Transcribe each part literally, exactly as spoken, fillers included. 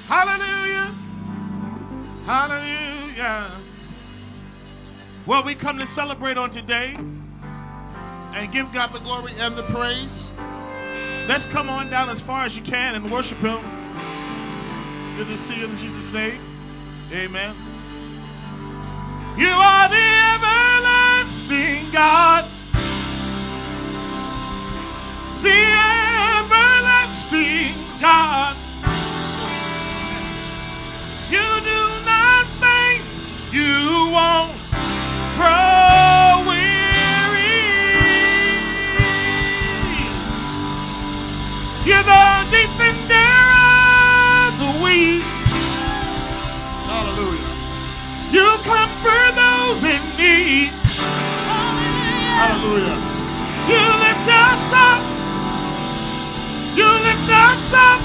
Hallelujah. Hallelujah. Well, we come to celebrate on today and give God the glory and the praise. Let's come on down as far as you can and worship him. Good to see you in Jesus' name. Amen. You are the everlasting God. The everlasting God. You do not faint. You won't grow weary. You're the defender of the weak. Hallelujah. You comfort those in need. Hallelujah. You lift us up. You lift us up.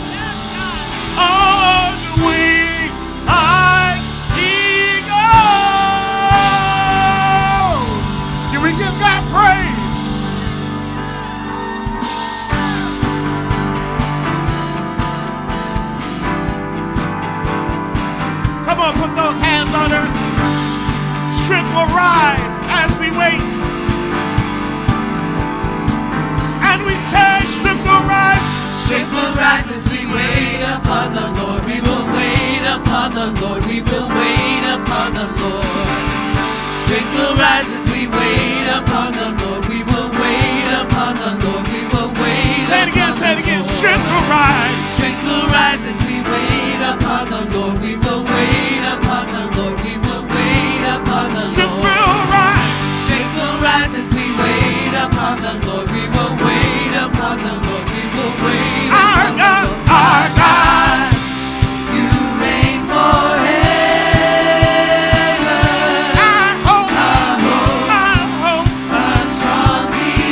On the wing like eagles. Can we give God praise? Come on, put those hands on her. Strength will rise as we wait. And we say, strength will rise. Strength will rise as we wait upon the Lord. We will wait upon the Lord. We will wait upon the Lord. Strength will rise as we wait upon the Lord. We will wait upon the Lord. We will wait. Say it again, say it again. Strength will rise. Strength will rise as we wait upon the Lord. We will wait upon the Lord. We will wait upon the Lord. Strength will rise. Strength will rise as we wait upon the Lord. We will wait upon the Lord. We will wait our upon God, the Lord. our God. You reign forever. Our hope, Our hope, our hope. a strong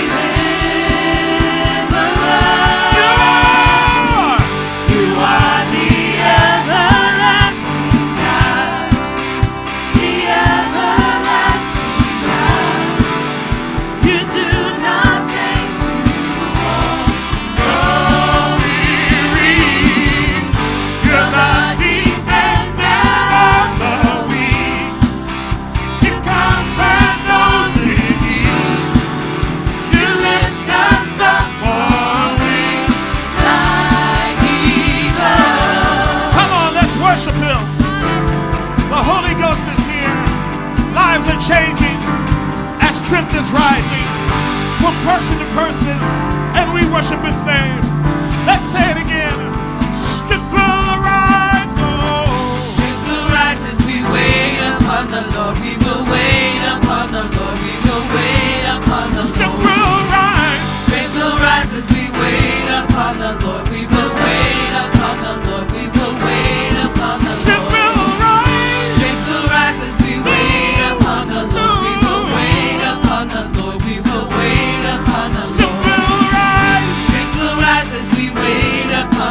deliverer. You are. You are the everlasting God, the everlasting God. You do not faint, you won't grow weary. You're the defender of the weak. You comfort those in need. You lift us up on wings. Like eagles. Come on, let's worship him. The Holy Ghost is here. Lives are changing as strength is rising from person to person, and we worship his name. Let's say it again. Strength will rise. Oh. Strength will rise as we wait upon the Lord. We will wait upon the Lord. We will wait upon the Strength Lord. will rise. Strength will rise as we wait upon the Lord. We will wait upon the Lord. We will wait upon the Strength Lord. will rise. Strength will rise as we wait upon the Lord. We will wait upon the Lord. We will wait upon the Strength Lord. will rise. Strength will rise as we wait upon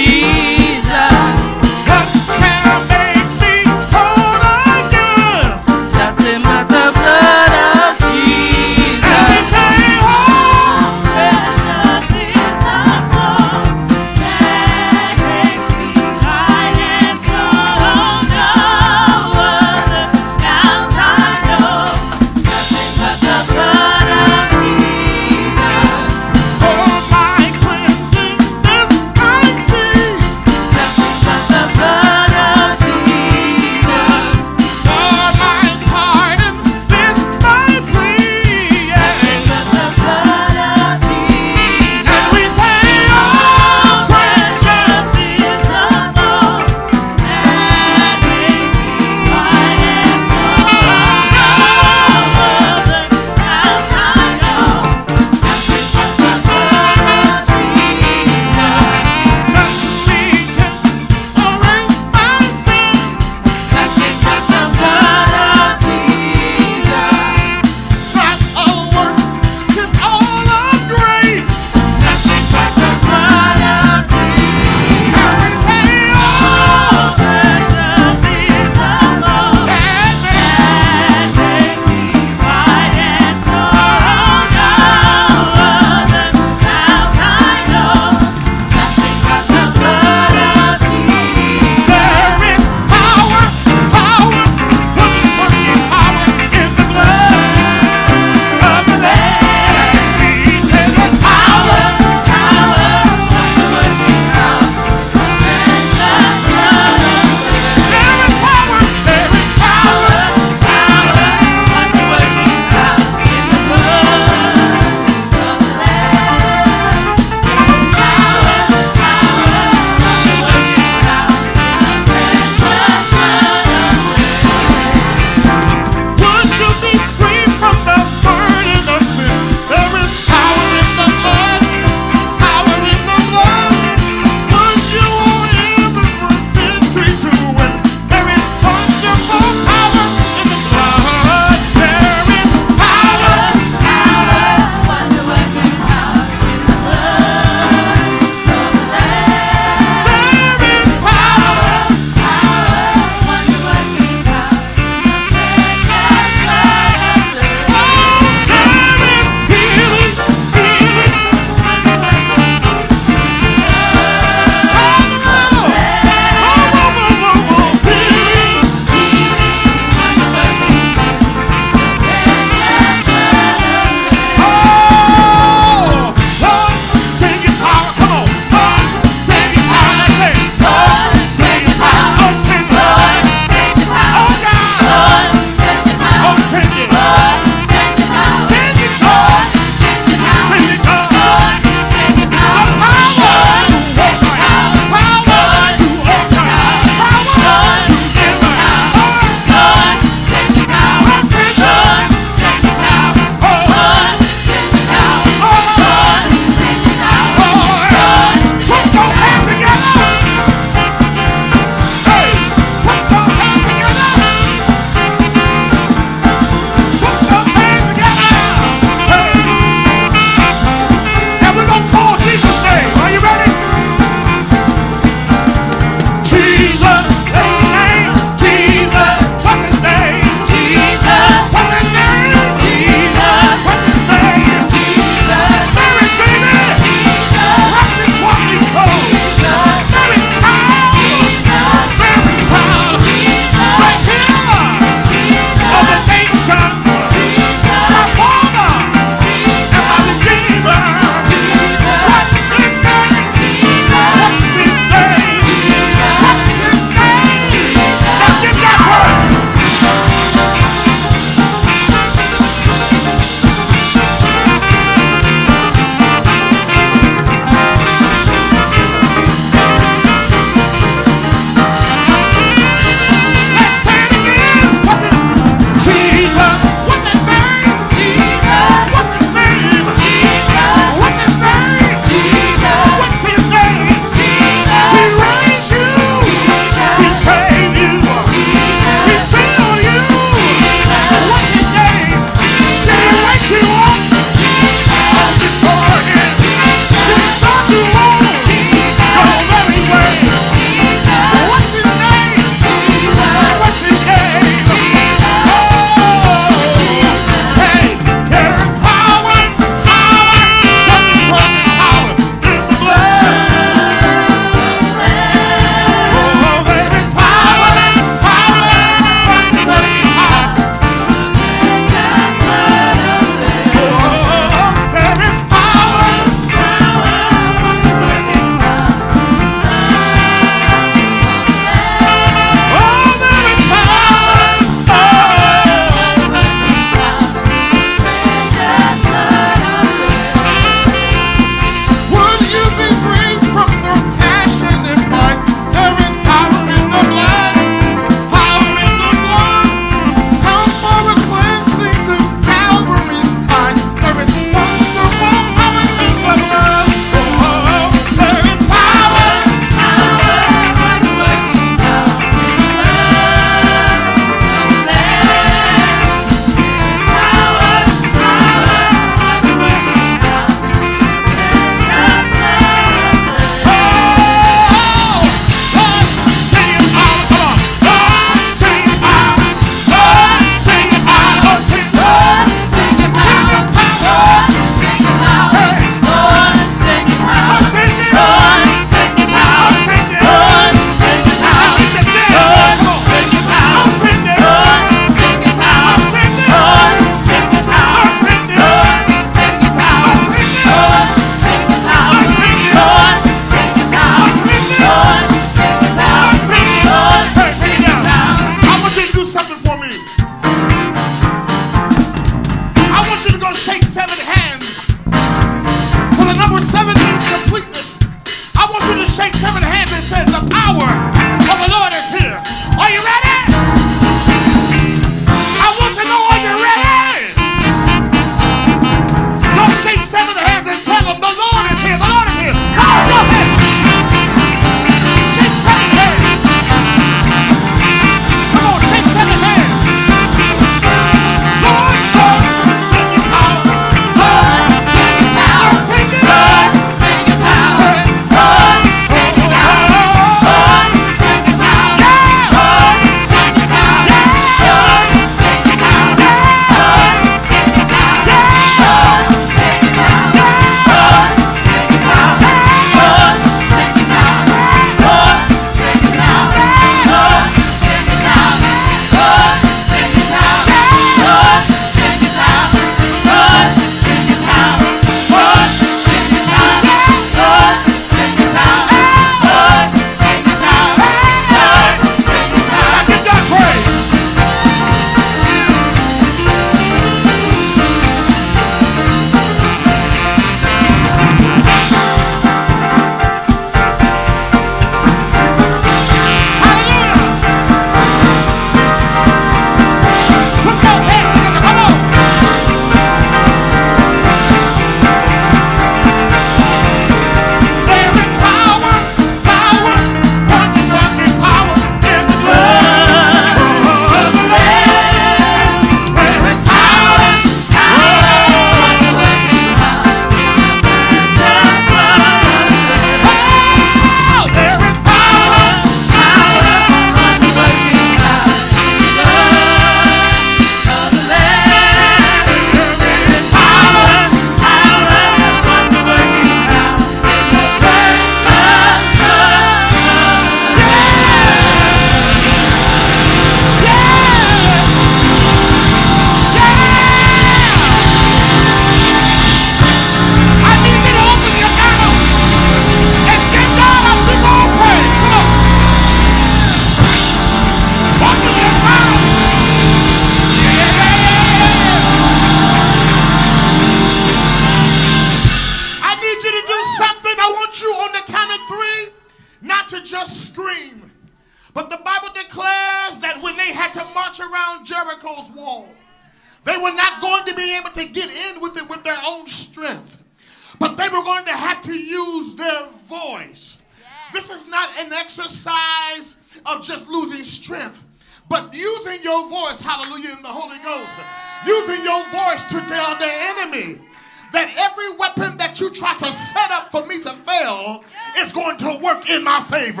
around Jericho's wall. They were not going to be able to get in with it with their own strength, but they were going to have to use their voice. This is not an exercise of just losing strength, but using your voice, hallelujah, in the Holy Ghost. Using your voice to tell the enemy that every weapon that you try to set up for me to fail is going to work in my favor.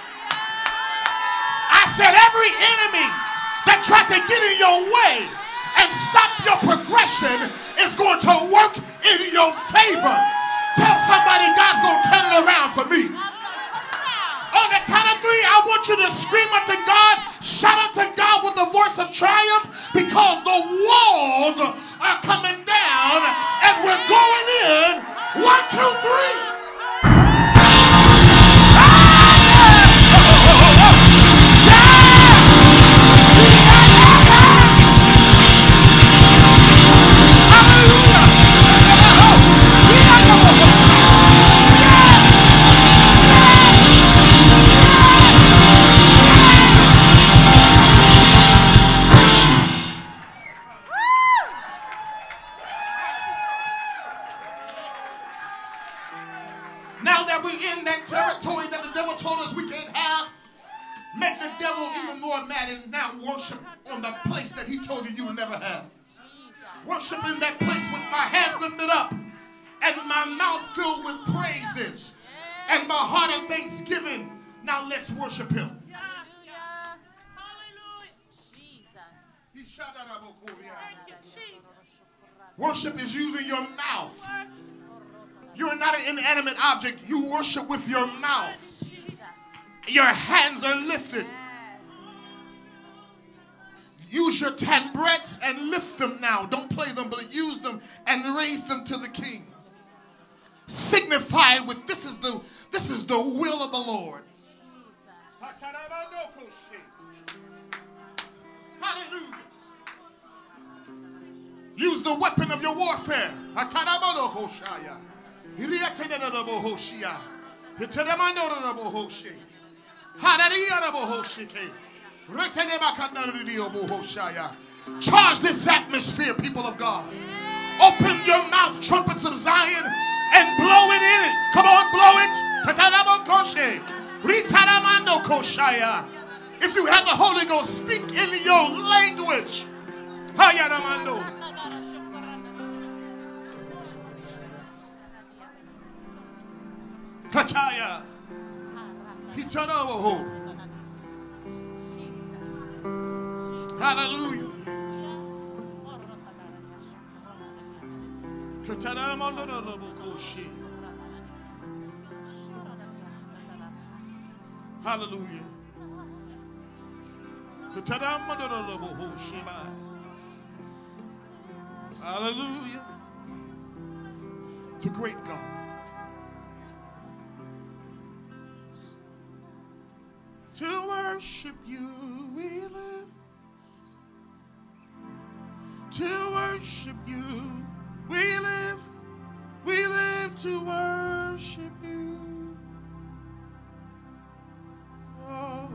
I said every enemy that tried to get in your way and stop your progression is going to work in your favor. Tell somebody God's going to turn it around for me. On the count of three, I want you to scream unto God, shout unto God with the voice of triumph, because the walls are coming down and we're going in. One, two, three. Now that we're in that territory that the devil told us we can't have, make the devil even more mad and now worship on the place that he told you you would never have. Worship in that place with my hands lifted up and my mouth filled with praises and my heart of thanksgiving. Now let's worship him. Worship is using your mouth. You're not an inanimate object. You worship with your mouth. Your hands are lifted. Use your tambrets and lift them now. Don't play them, but use them and raise them to the King. Signify with this is the this is the will of the Lord. Hallelujah. Use the weapon of your warfare. Charge this atmosphere, people of God. Open your mouth, trumpets of Zion, and blow it in it. Come on, blow it. If you have the Holy Ghost, speak in your language. Kachaya. Hitaraboho. Hallelujah. Hallelujah. Hallelujah. The great God. To worship you we live. To worship you we live. We live to worship you. Oh.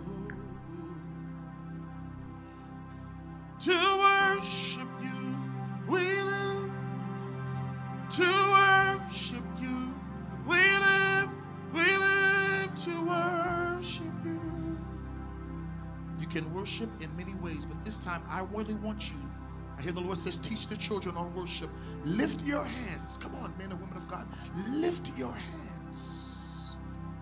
To worship you we live. To worship you we live. We live to worship you. You can worship in many ways, but this time I really want you. I hear the Lord says, teach the children on worship. Lift your hands. Come on, men and women of God. Lift your hands.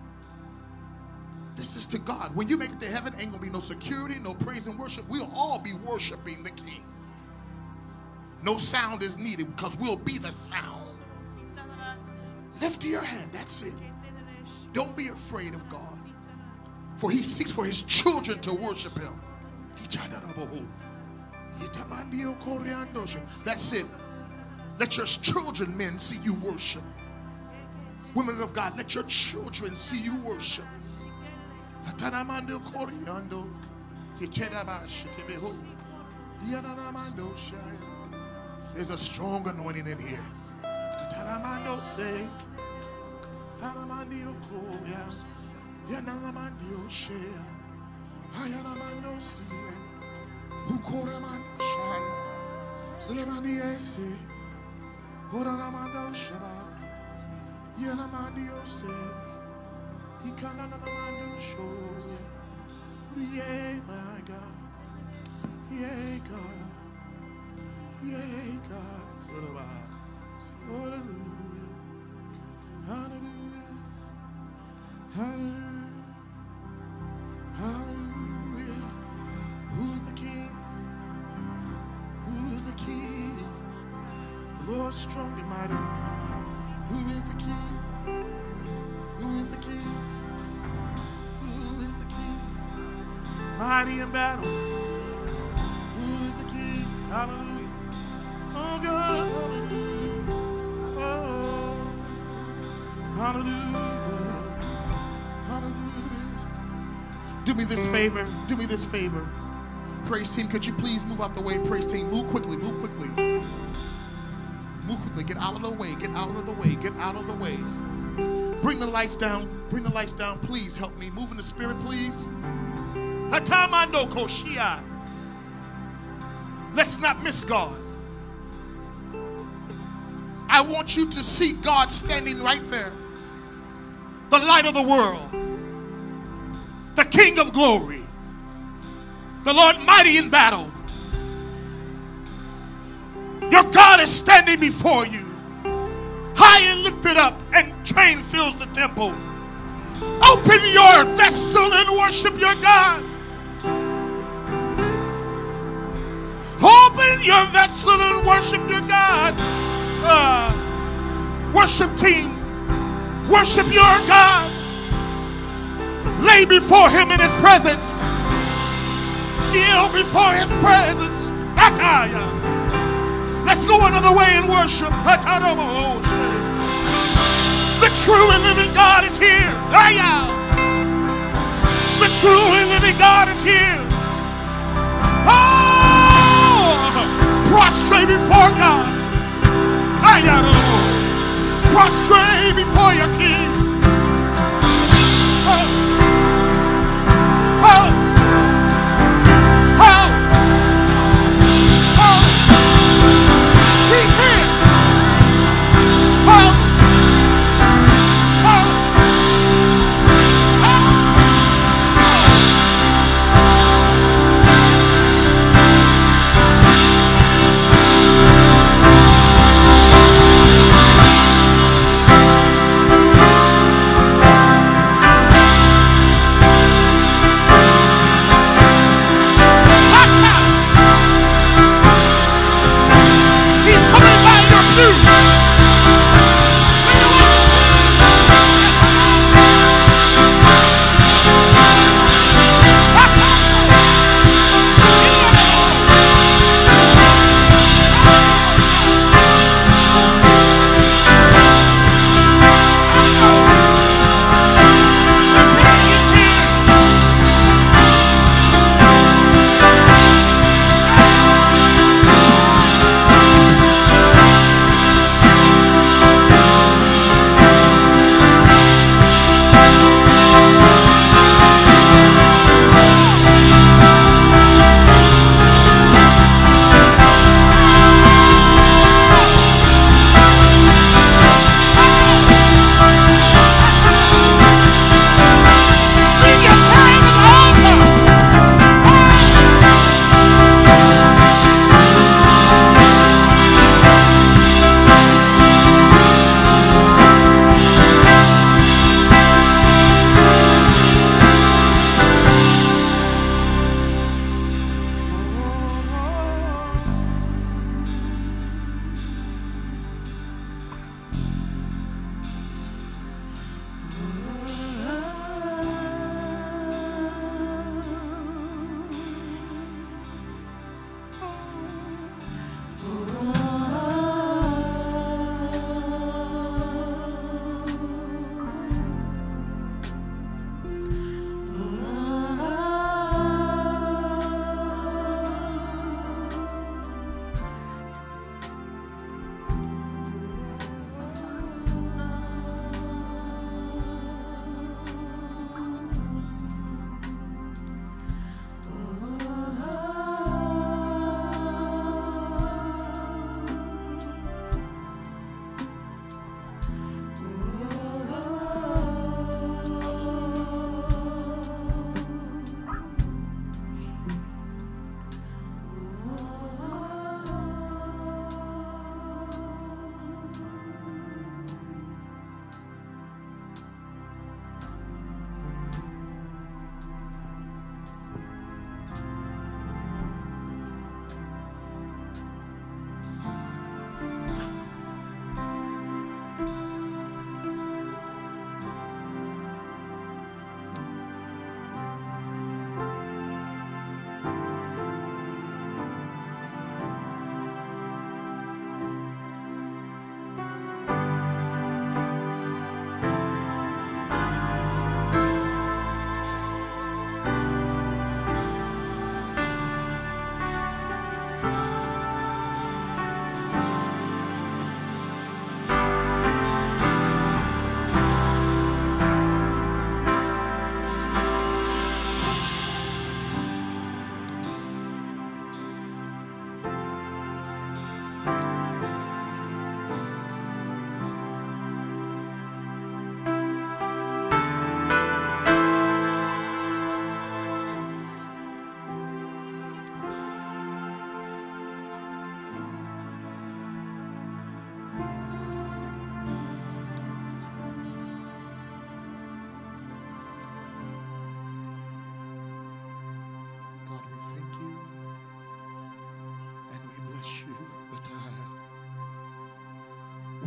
This is to God. When you make it to heaven, ain't going to be no security, no praise and worship. We'll all be worshiping the King. No sound is needed because we'll be the sound. Lift your hand. That's it. Don't be afraid of God. For he seeks for his children to worship him. That's it. Let your children, men, see you worship. Women of God, let your children see you worship. There's a strong anointing in here. Yay, my God. Yay, God. Yay, God. Hallelujah. Hallelujah. Hallelujah. Hallelujah. Who's the King? Who's the King? The Lord strong and mighty. Who is the King? Who is the King? Who is the King? Mighty in battle. Who is the King? Hallelujah. Oh God, hallelujah. Oh, hallelujah. Hallelujah. Do me this favor. Do me this favor. Praise team, could you please move out the way? Praise team, move quickly, move quickly. Move quickly. Get out of the way. Get out of the way. Get out of the way. Bring the lights down. Bring the lights down. Please help me. Move in the spirit, please. Hatamando koshia. Let's not miss God. I want you to see God standing right there. The light of the world. The King of glory. The Lord mighty in battle. Your God is standing before you, high and lifted up, and train fills the temple. Open your vessel and worship your God. Open your vessel and worship your God. Uh, worship team, worship your God. Lay before him in his presence. Kneel before his presence. Ataya. Let's go another way and worship. The true and living God is here. The true and living God is here. Oh, prostrate before God. Prostrate before your King. Oh, oh.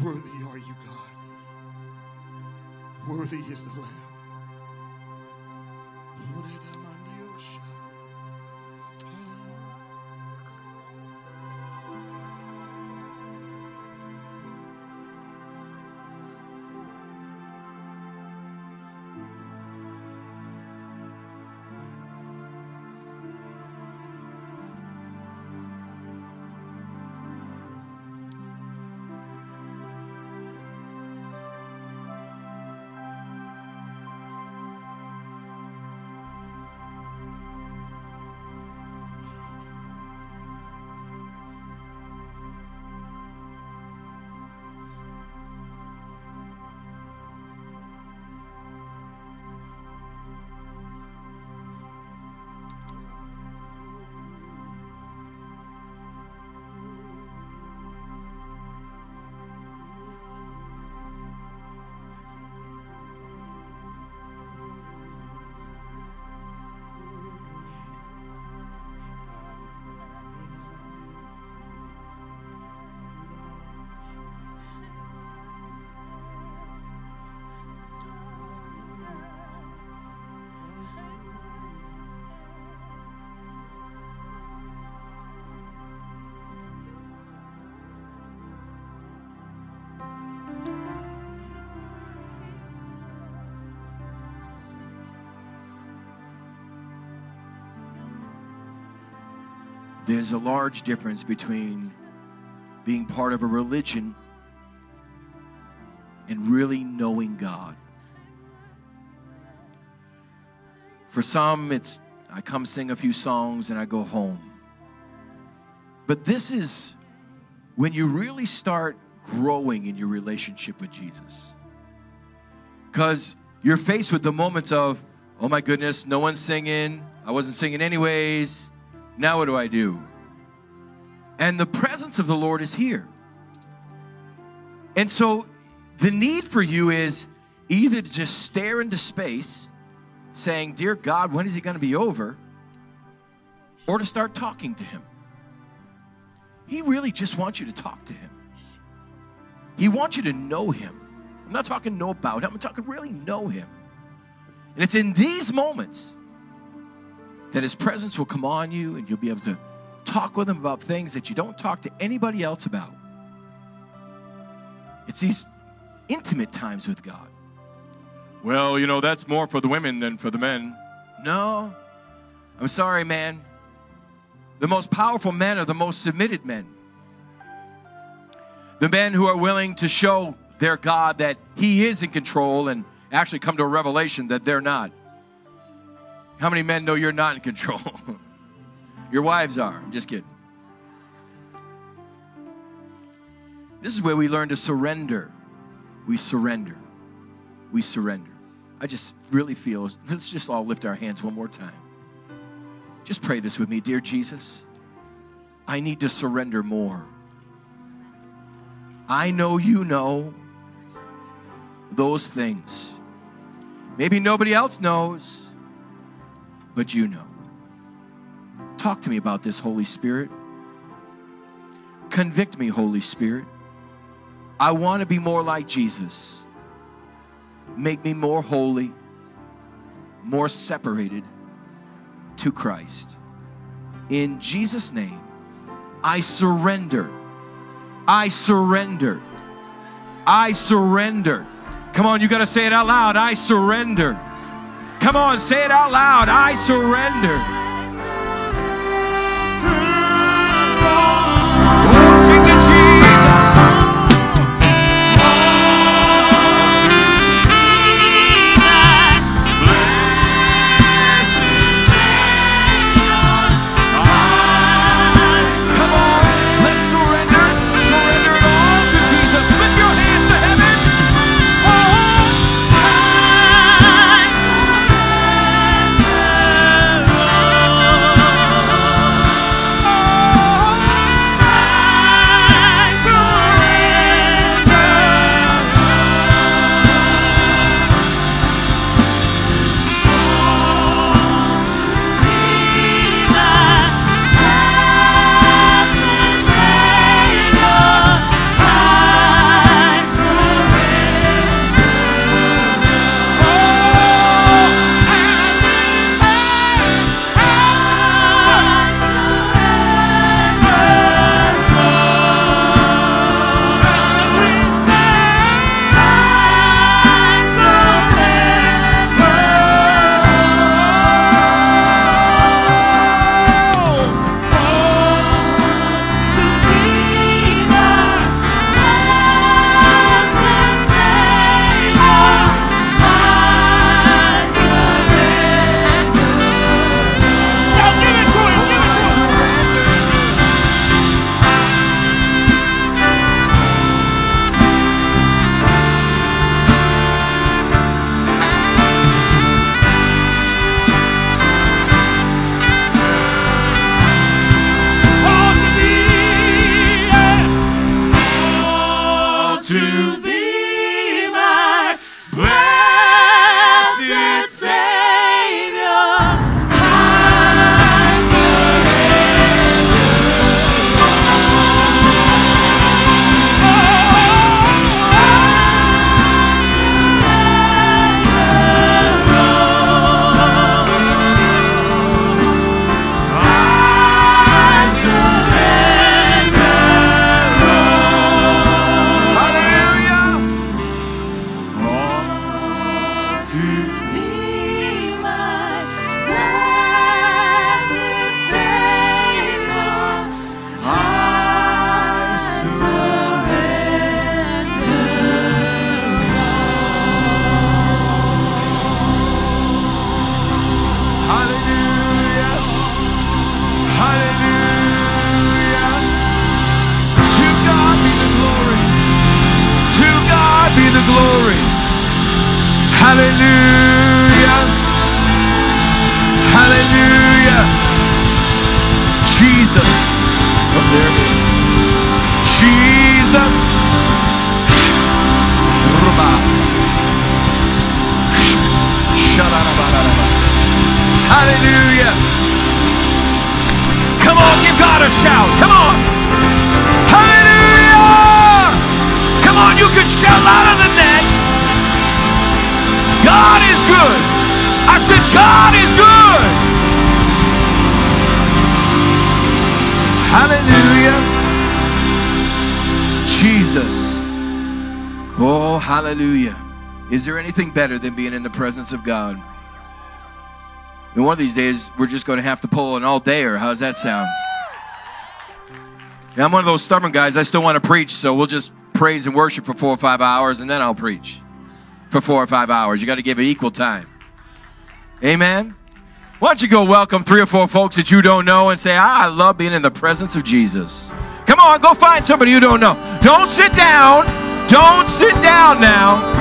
Worthy are you, God. Worthy is the Lamb. There's a large difference between being part of a religion and really knowing God. For some, it's I come sing a few songs and I go home. But this is when you really start growing in your relationship with Jesus. Because you're faced with the moments of, oh my goodness, no one's singing. I wasn't singing anyways. Now what do I do? And the presence of the Lord is here. And so the need for you is either to just stare into space, saying, dear God, when is he going to be over? Or to start talking to him. He really just wants you to talk to him. He wants you to know him. I'm not talking know about him. I'm talking really know him. And it's in these moments that his presence will come on you and you'll be able to talk with him about things that you don't talk to anybody else about. It's these intimate times with God. Well, you know, that's more for the women than for the men. No, I'm sorry, man. The most powerful men are the most submitted men. The men who are willing to show their God that he is in control and actually come to a revelation that they're not. How many men know you're not in control? Your wives are. I'm just kidding. This is where we learn to surrender. We surrender. We surrender. I just really feel, let's just all lift our hands one more time. Just pray this with me. Dear Jesus, I need to surrender more. I know you know those things. Maybe nobody else knows, but you know. Talk to me about this, Holy Spirit. Convict me, Holy Spirit. I want to be more like Jesus. Make me more holy, more separated to Christ. In Jesus' name, I surrender. I surrender. I surrender. Come on, you got to say it out loud. I surrender. Come on, say it out loud. I surrender. Oh, sing to Jesus. Come on, let's surrender. Surrender it all to Jesus. Lift your hands to heaven. Oh, I surrender. Hallelujah. Hallelujah. Jesus. Oh, there it is. Jesus. Hallelujah. Come on, give God a shout. Come on. Hallelujah. Come on, you can shout louder than that. God is good. I said, God is good. Hallelujah. Jesus. Oh, hallelujah. Is there anything better than being in the presence of God? And one of these days, we're just going to have to pull an all-dayer. How's that sound? Yeah, I'm one of those stubborn guys. I still want to preach, so we'll just praise and worship for four or five hours, and then I'll preach for four or five hours. You got to give it equal time. Amen? Why don't you go welcome three or four folks that you don't know and say, ah, I love being in the presence of Jesus. Come on, go find somebody you don't know. Don't sit down. Don't sit down now.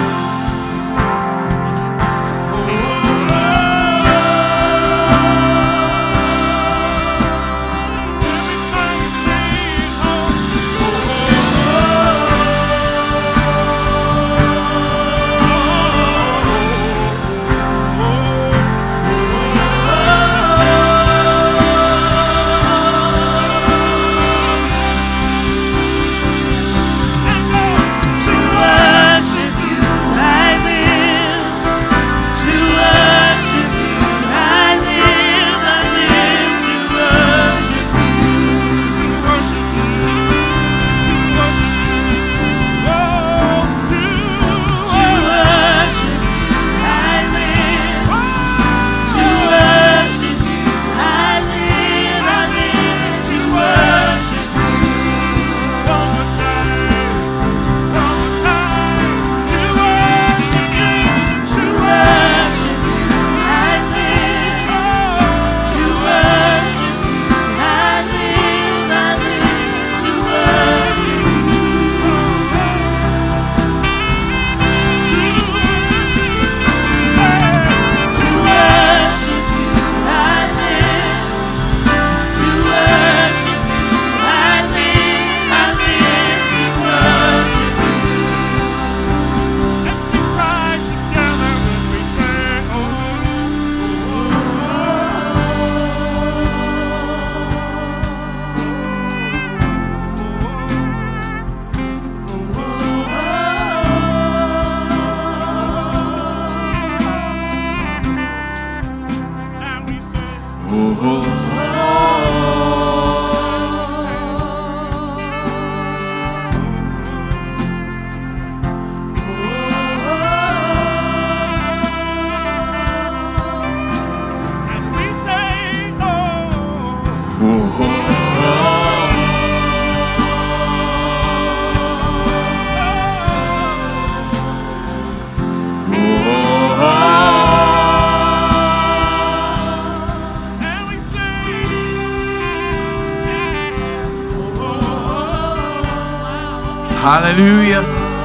Hallelujah.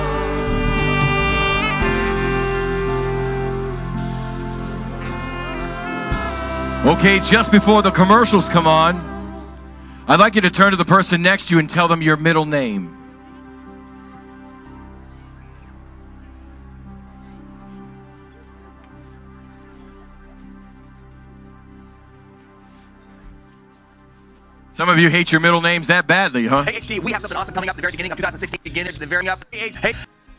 Okay, just before the commercials come on, I'd like you to turn to the person next to you and tell them your middle name. Some of you hate your middle names that badly, huh? Hey, H G, we have something awesome coming up at the very beginning of two thousand sixteen. Beginning at the very up. Hey, hey.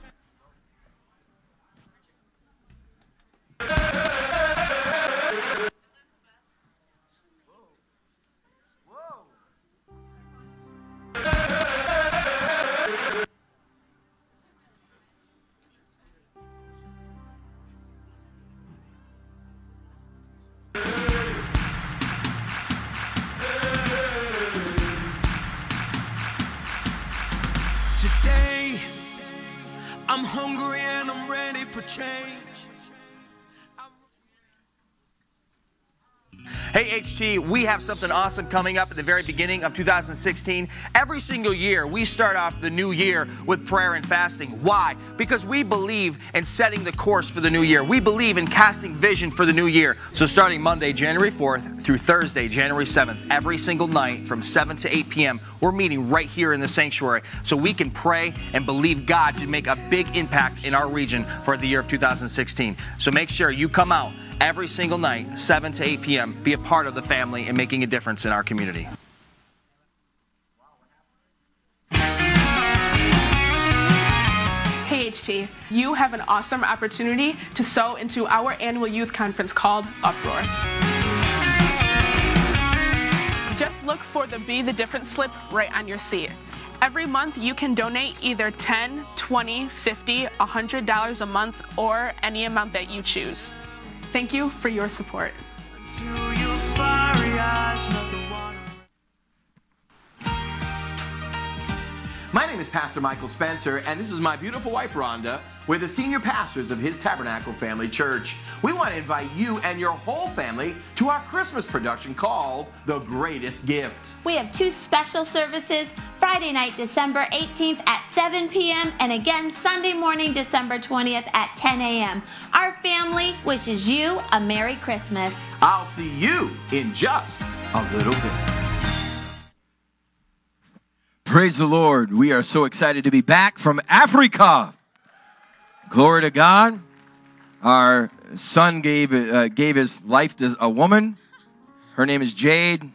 Today, I'm hungry and I'm ready for change. Hey, H T, we have something awesome coming up at the very beginning of two thousand sixteen. Every single year, we start off the new year with prayer and fasting. Why? Because we believe in setting the course for the new year. We believe in casting vision for the new year. So starting Monday, January fourth through Thursday, January seventh, every single night from seven to eight p.m., we're meeting right here in the sanctuary so we can pray and believe God to make a big impact in our region for the year of two thousand sixteen. So make sure you come out every single night, seven to eight p.m., be a part of the family and making a difference in our community. Hey H T, you have an awesome opportunity to sow into our annual youth conference called Uproar. Just look for the Be the Difference slip right on your seat. Every month you can donate either ten, twenty, fifty, one hundred dollars a month or any amount that you choose. Thank you for your support. My name is Pastor Michael Spencer, and this is my beautiful wife, Rhonda. We're the senior pastors of His Tabernacle Family Church. We want to invite you and your whole family to our Christmas production called The Greatest Gift. We have two special services, Friday night, December eighteenth at seven p.m. and again Sunday morning, December twentieth at ten a.m. Our family wishes you a Merry Christmas. I'll see you in just a little bit. Praise the Lord. We are so excited to be back from Africa. Glory to God. Our son gave uh, gave his life to a woman. Her name is Jade.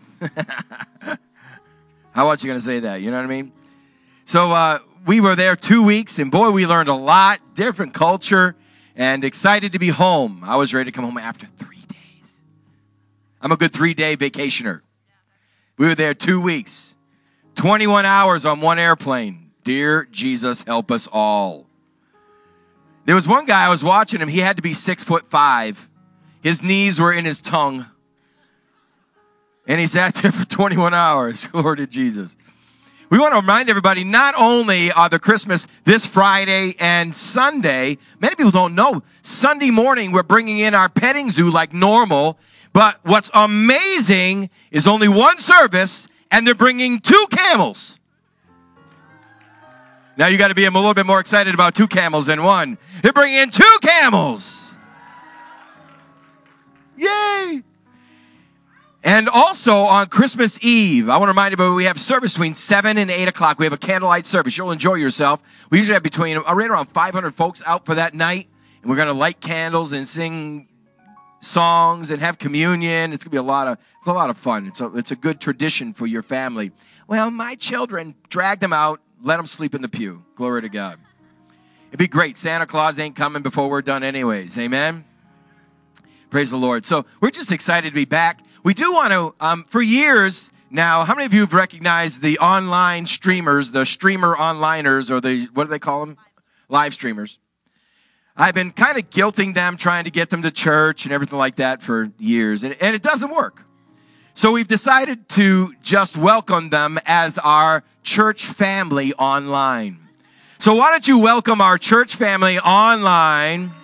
How else you going to say that? You know what I mean? So uh, we were there two weeks, and boy, we learned a lot. Different culture, and excited to be home. I was ready to come home after three days. I'm a good three-day vacationer. We were there two weeks. twenty-one hours on one airplane. Dear Jesus, help us all. There was one guy, I was watching him. He had to be six foot five. His knees were in his tongue. And he sat there for twenty-one hours. Glory to Jesus. We want to remind everybody, not only are the Christmas this Friday and Sunday, many people don't know, Sunday morning we're bringing in our petting zoo like normal. But what's amazing is only one service, and they're bringing two camels. Now you got to be a little bit more excited about two camels than one. They're bringing in two camels. Yay! And also on Christmas Eve, I want to remind everybody we have service between seven and eight o'clock. We have a candlelight service. You'll enjoy yourself. We usually have between right around five hundred folks out for that night. And we're going to light candles and sing songs and have communion. It's going to be a lot of it's a lot of fun. It's a, it's a good tradition for your family. Well, my children, drag them out, let them sleep in the pew. Glory to God. It'd be great. Santa Claus ain't coming before we're done anyways. Amen? Praise the Lord. So we're just excited to be back. We do want to, um, for years now, how many of you have recognized the online streamers, the streamer onliners, or the, what do they call them? Live streamers. I've been kind of guilting them, trying to get them to church and everything like that for years, and, and it doesn't work. So we've decided to just welcome them as our church family online. So why don't you welcome our church family online?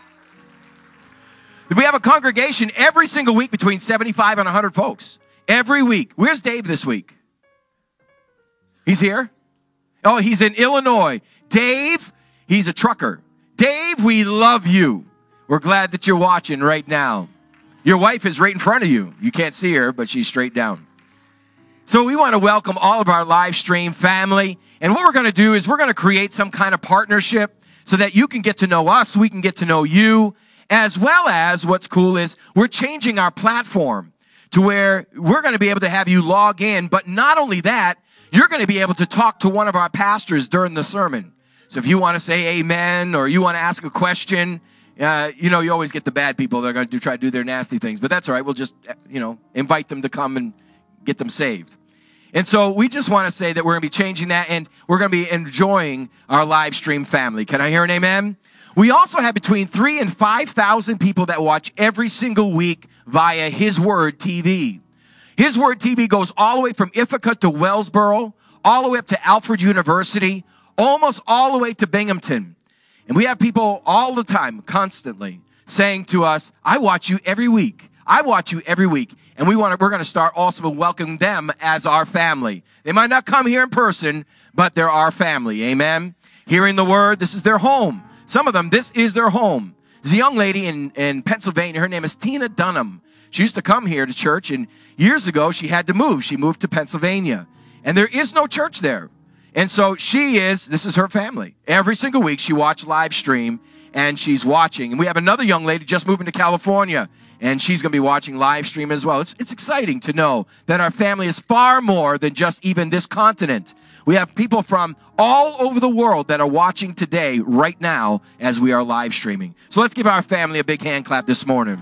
We have a congregation every single week between seventy-five and one hundred folks. Every week. Where's Dave this week? He's here? Oh, he's in Illinois. Dave, he's a trucker. Dave, we love you. We're glad that you're watching right now. Your wife is right in front of you. You can't see her, but she's straight down. So we want to welcome all of our live stream family. And what we're going to do is we're going to create some kind of partnership so that you can get to know us, we can get to know you, as well as what's cool is we're changing our platform to where we're going to be able to have you log in. But not only that, you're going to be able to talk to one of our pastors during the sermon. So if you want to say amen or you want to ask a question, uh, you know, you always get the bad people that are going to do, try to do their nasty things. But that's all right. We'll just, you know, invite them to come and get them saved. And so we just want to say that we're going to be changing that, and we're going to be enjoying our live stream family. Can I hear an amen? We also have between three and five thousand people that watch every single week via His Word T V. His Word T V goes all the way from Ithaca to Wellsboro, all the way up to Alfred University, almost all the way to Binghamton. And we have people all the time, constantly, saying to us, I watch you every week. I watch you every week. And we want to, we're going to start also welcoming them as our family. They might not come here in person, but they're our family. Amen. Hearing the word, this is their home. Some of them, this is their home. There's a young lady in, in Pennsylvania. Her name is Tina Dunham. She used to come here to church, and years ago, she had to move. She moved to Pennsylvania, and there is no church there. And so she is, this is her family. Every single week, she watches live stream, and she's watching. And we have another young lady just moving to California, and she's going to be watching live stream as well. It's, it's exciting to know that our family is far more than just even this continent. We have people from all over the world that are watching today, right now, as we are live streaming. So let's give our family a big hand clap this morning.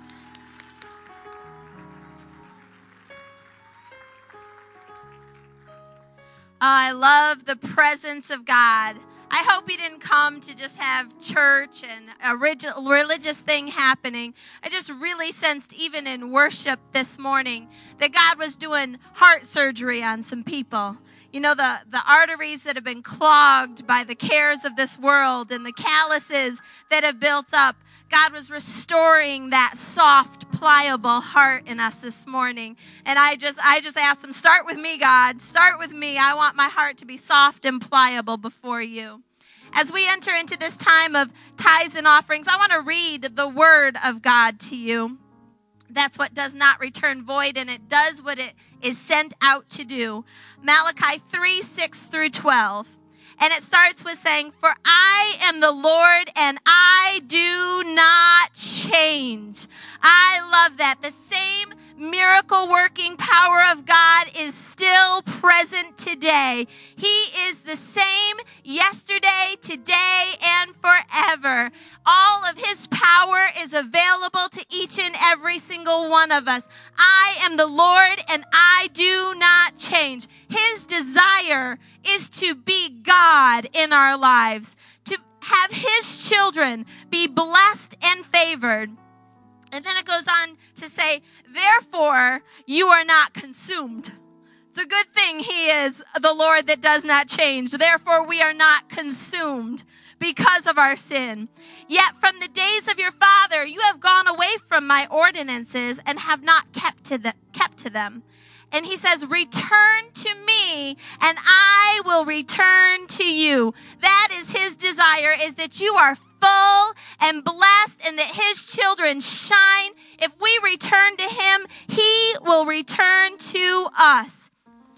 I love the presence of God. I hope you didn't come to just have church and a religious thing happening. I just really sensed, even in worship this morning, that God was doing heart surgery on some people. You know, the, the arteries that have been clogged by the cares of this world and the calluses that have built up. God was restoring that soft, pliable heart in us this morning. And I just I just asked him, start with me, God. Start with me. I want my heart to be soft and pliable before you. As we enter into this time of tithes and offerings, I want to read the word of God to you. That's what does not return void, and it does what it is sent out to do. Malachi three, six through twelve. And it starts with saying, for I am the Lord and I do not change. I love that. The same miracle working power of God is still present today. He is the same yesterday, today, and forever. All of his power is available to each and every single one of us. I am the Lord and I do not change. His desire is to be God in our lives, to have his children be blessed and favored. And then it goes on to say, therefore, you are not consumed. It's a good thing he is the Lord that does not change. Therefore, we are not consumed because of our sin. Yet from the days of your father, you have gone away from my ordinances and have not kept to, the, kept to them. And he says, return to me and I will return to you. That is his desire, is that you are full and blessed and that his children shine. If we return to him, he will return to us.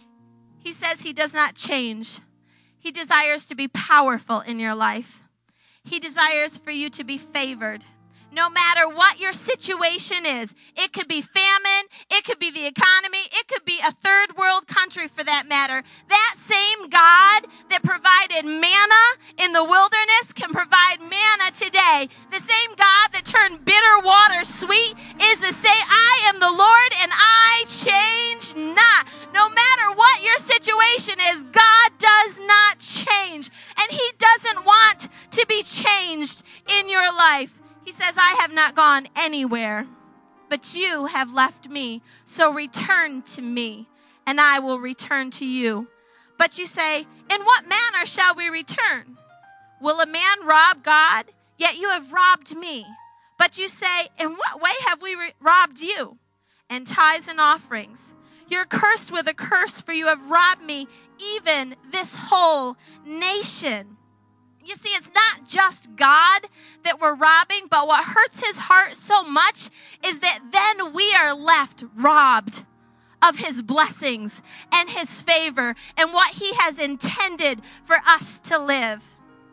He says he does not change. He desires to be powerful in your life. He desires for you to be favored. No matter what your situation is, it could be famine, it could be the economy, it could be a third world country for that matter. That same God that provided manna in the wilderness can provide manna today. The same God that turned bitter water sweet is the same. I am the Lord and I change not. No matter what your situation is, God does not change. And he doesn't want to be changed in your life. He says, I have not gone anywhere, but you have left me. So return to me, and I will return to you. But you say, in what manner shall we return? Will a man rob God? Yet you have robbed me. But you say, in what way have we re- robbed you? And tithes and offerings. You're cursed with a curse, for you have robbed me, even this whole nation. You see, it's not just God that we're robbing, but what hurts his heart so much is that then we are left robbed of his blessings and his favor and what he has intended for us to live.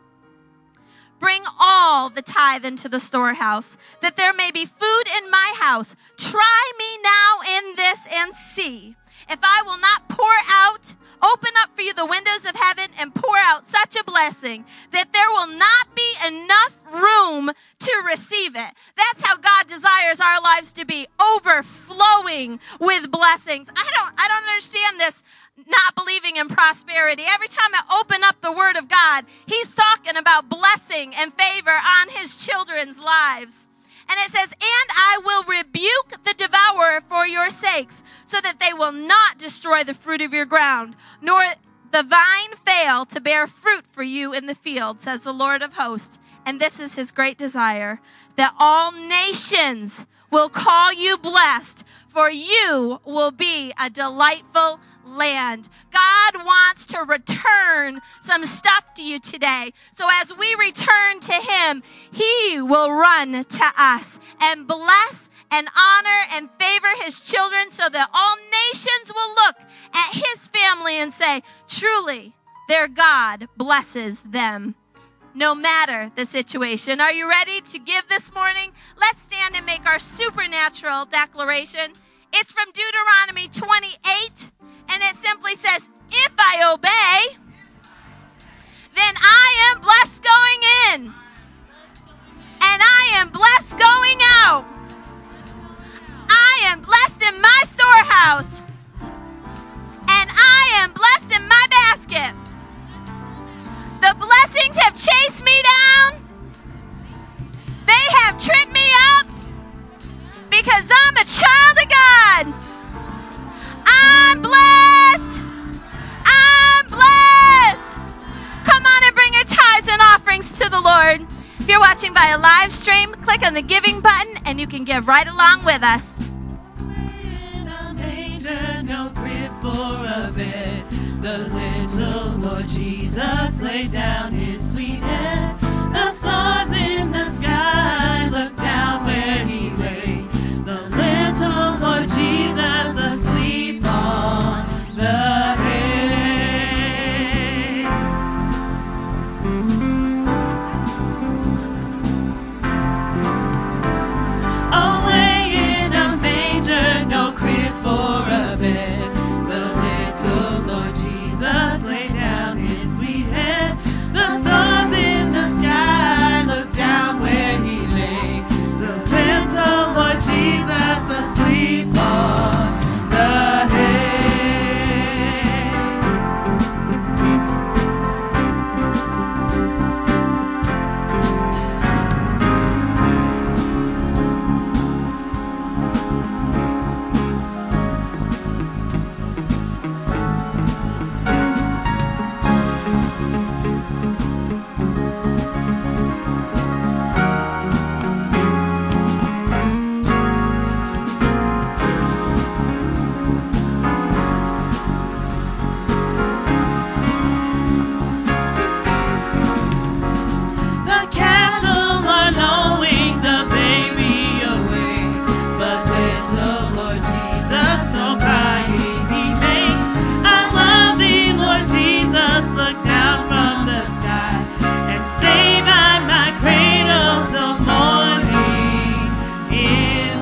Bring all the tithe into the storehouse, that there may be food in my house. Try me now in this and see if I will not pour out, open up for you the windows of heaven and pour out such a blessing that there will not be enough room to receive it. That's how God desires our lives to be, overflowing with blessings. I don't, I don't understand this not believing in prosperity. Every time I open up the word of God, he's talking about blessing and favor on his children's lives. And it says, and I will rebuke the devourer for your sakes, so that they will not destroy the fruit of your ground, nor the vine fail to bear fruit for you in the field, says the Lord of hosts. And this is his great desire, that all nations will call you blessed, for you will be a delightful land. God wants to return some stuff to you today. So as we return to him, he will run to us and bless and honor and favor his children so that all nations will look at his family and say, truly, their God blesses them, no matter the situation. Are you ready to give this morning? Let's stand and make our supernatural declaration. It's from Deuteronomy twenty-eight, and it simply says, if I obey, then I am blessed going in, and I am blessed going out. I am blessed in my storehouse, and I am blessed in my basket. The blessings have chased me down. They have tripped me up because I'm a child of God. I'm blessed. I'm blessed. Come on and bring your tithes and offerings to the Lord. If you're watching by a live stream, click on the giving button and you can give right along with us. In a manger, no crib for a bed, the little Lord Jesus laid down his sweet head. The stars in the sky looked down where he lay. The little Lord Jesus asleep on the hay. Away in a manger, no crib for a bed, the little Lord Jesus laid down his sweet head. The stars in the sky looked down where he lay. The little Lord Jesus asleep on the hay. The cattle are lowing, the baby awakes, but little Lord Jesus, so crying he makes. I love thee, Lord Jesus, look down from the sky and stay by my cradle till morning is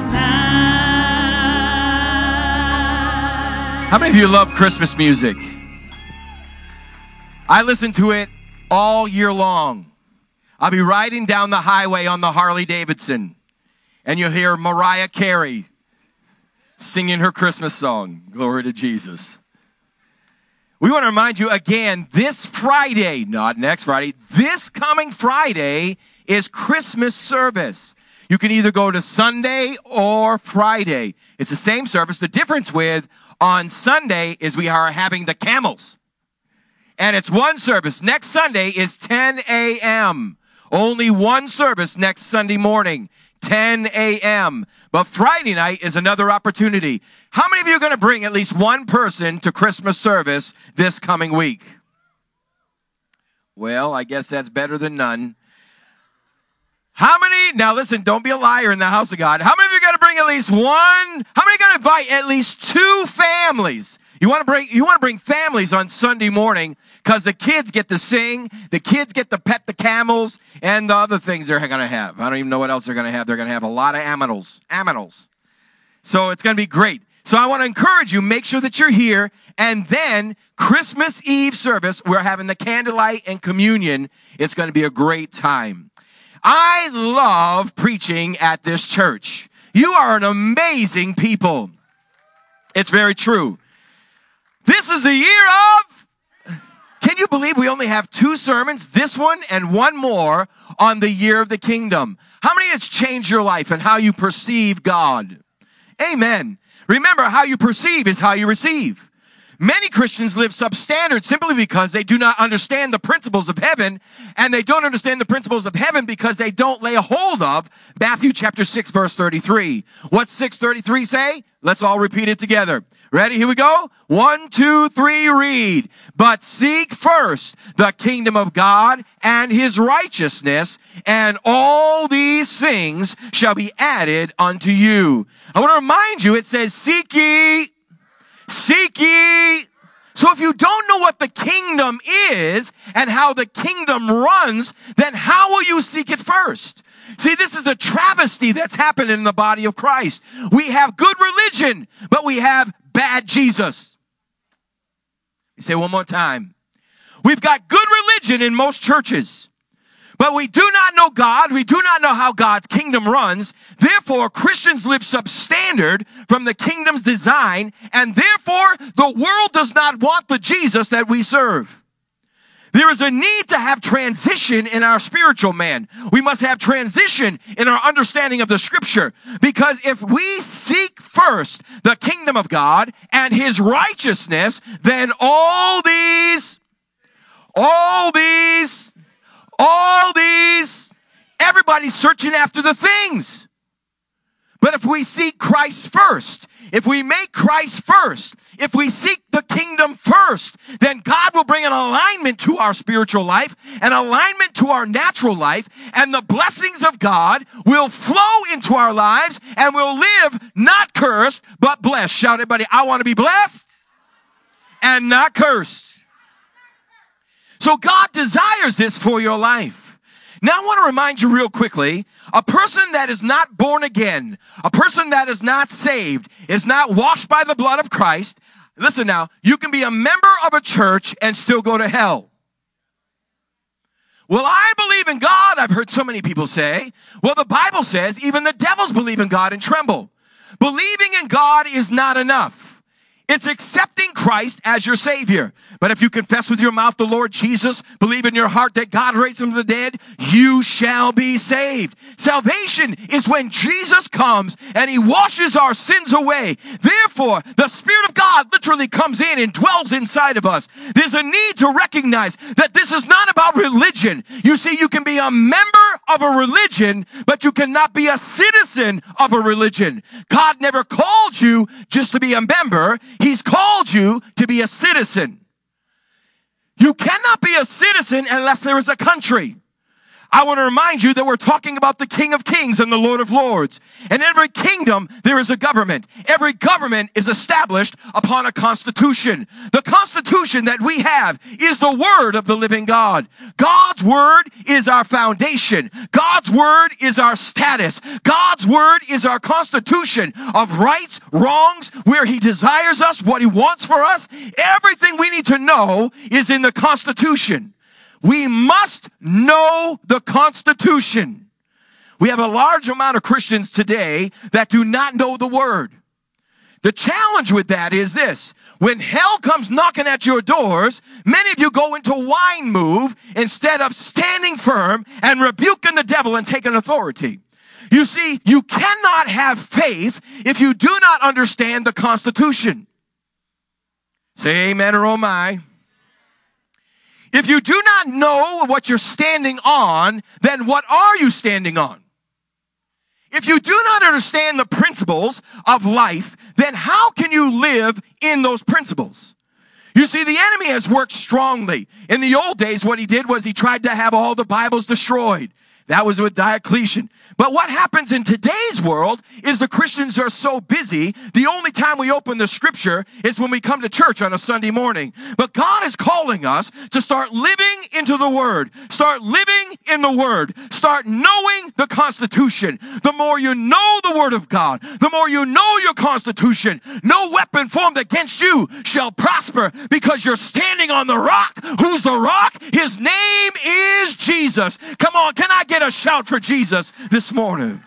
nigh. How many of you love Christmas music? I listen to it all year long. I'll be riding down the highway on the Harley Davidson, and you'll hear Mariah Carey singing her Christmas song, Glory to Jesus. We want to remind you again, this Friday, not next Friday, this coming Friday is Christmas service. You can either go to Sunday or Friday. It's the same service. The difference with on Sunday is we are having the camels. And it's one service. Next Sunday is ten a.m. Only one service next Sunday morning, ten a.m. But Friday night is another opportunity. How many of you are going to bring at least one person to Christmas service this coming week? Well, I guess that's better than none. How many, now listen, don't be a liar in the house of God. How many of you got to bring at least one? How many got to invite at least two families? You want to bring, you want to bring families on Sunday morning because the kids get to sing, the kids get to pet the camels, and the other things they're going to have. I don't even know what else they're going to have. They're going to have a lot of aminals, aminals. So it's going to be great. So I want to encourage you, make sure that you're here. And then Christmas Eve service, we're having the candlelight and communion. It's going to be a great time. I love preaching at this church. You are an amazing people. It's very true. This is the year of, can you believe we only have two sermons, this one and one more on the year of the kingdom? How many has changed your life and how you perceive God? Amen. Remember, how you perceive is how you receive. Many Christians live substandard simply because they do not understand the principles of heaven, and they don't understand the principles of heaven because they don't lay a hold of Matthew chapter six, verse thirty-three. What's six thirty-three say? Let's all repeat it together. Ready? Here we go. One, two, three, read. But seek first the kingdom of God and his righteousness, and all these things shall be added unto you. I want to remind you, it says, seek ye, seek ye. So if you don't know what the kingdom is and how the kingdom runs, then how will you seek it first? See, this is a travesty that's happened in the body of Christ. We have good religion, but we have bad Jesus. You say one more time. We've got good religion in most churches, but we do not know God. We do not know how God's kingdom runs. Therefore, Christians live substandard from the kingdom's design, and therefore, the world does not want the Jesus that we serve. There is a need to have transition in our spiritual man. We must have transition in our understanding of the scripture. Because if we seek first the kingdom of God and his righteousness, then all these, all these, all these, everybody's searching after the things. But if we seek Christ first, if we make Christ first, if we seek the kingdom first, then God will bring an alignment to our spiritual life, an alignment to our natural life, and the blessings of God will flow into our lives, and we'll live not cursed, but blessed. Shout, everybody, I want to be blessed and not cursed. So God desires this for your life. Now I want to remind you real quickly, a person that is not born again, a person that is not saved, is not washed by the blood of Christ. Listen now, you can be a member of a church and still go to hell. Well, I believe in God, I've heard so many people say. Well, the Bible says even the devils believe in God and tremble. Believing in God is not enough. It's accepting Christ as your Savior. But if you confess with your mouth the Lord Jesus, believe in your heart that God raised him from the dead, you shall be saved. Salvation is when Jesus comes and he washes our sins away. Therefore, the Spirit of God literally comes in and dwells inside of us. There's a need to recognize that this is not about religion. You see, you can be a member of a religion, but you cannot be a citizen of a religion. God never called you just to be a member. He's called you to be a citizen. You cannot be a citizen unless there is a country. I want to remind you that we're talking about the King of Kings and the Lord of Lords. In every kingdom, there is a government. Every government is established upon a constitution. The constitution that we have is the word of the living God. God's word is our foundation. God's word is our status. God's word is our constitution of rights, wrongs, where he desires us, what he wants for us. Everything we need to know is in the Constitution. We must know the Constitution. We have a large amount of Christians today that do not know the Word. The challenge with that is this. When hell comes knocking at your doors, many of you go into whine move instead of standing firm and rebuking the devil and taking authority. You see, you cannot have faith if you do not understand the Constitution. Say amen or oh my. If you do not know what you're standing on, then what are you standing on? If you do not understand the principles of life, then how can you live in those principles? You see, the enemy has worked strongly. In the old days, what he did was he tried to have all the Bibles destroyed. That was with Diocletian. But what happens in today's world is the Christians are so busy, the only time we open the scripture is when we come to church on a Sunday morning. But God is calling us to start living into the Word. Start living in the Word. Start knowing the Constitution. The more you know the Word of God, the more you know your Constitution, no weapon formed against you shall prosper because you're standing on the rock. Who's the rock? His name is Jesus. Come on, can I get a shout for Jesus this morning?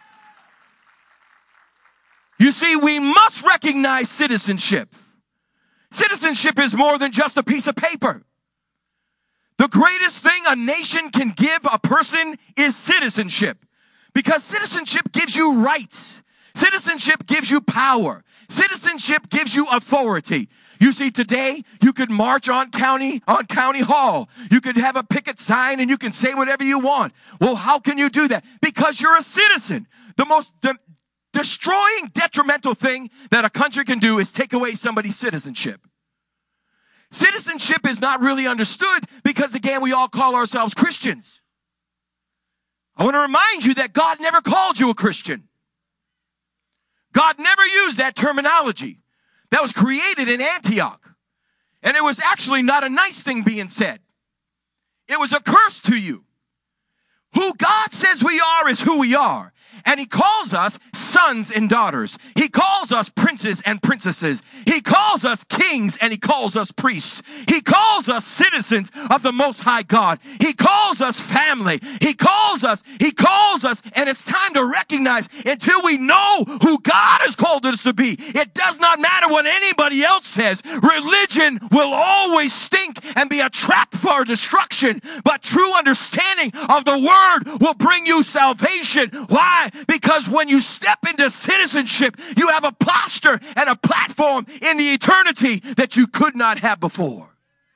You see, we must recognize citizenship. Citizenship is more than just a piece of paper. The greatest thing a nation can give a person is citizenship, because citizenship gives you rights. Citizenship gives you power. Citizenship gives you authority. You see, today you could march on county on county hall. You could have a picket sign and you can say whatever you want. Well, how can you do that? Because you're a citizen. The most de- destroying, detrimental thing that a country can do is take away somebody's citizenship. Citizenship is not really understood because, again, we all call ourselves Christians. I want to remind you that God never called you a Christian. God never used that terminology. That was created in Antioch. And it was actually not a nice thing being said. It was a curse to you. Who God says we are is who we are. And he calls us sons and daughters. He calls us princes and princesses. He calls us kings and he calls us priests. He calls us citizens of the Most High God. He calls us family. He calls us, he calls us, and it's time to recognize until we know who God has called us to be. It does not matter what anybody else says. Religion will always stink and be a trap for destruction, but true understanding of the word will bring you salvation. Why? Because when you step into citizenship, you have a posture and a platform in the eternity that you could not have before.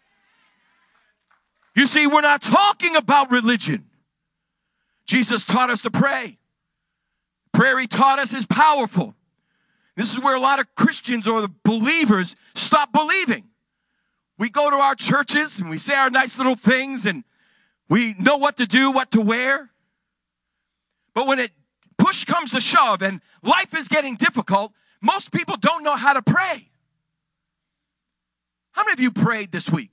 You see, we're not talking about religion. Jesus taught us to pray. Prayer he taught us is powerful. This is where a lot of Christians or the believers stop believing. We go to our churches and we say our nice little things and we know what to do, what to wear. But when it push comes to shove and life is getting difficult, most people don't know how to pray. How many of you prayed this week?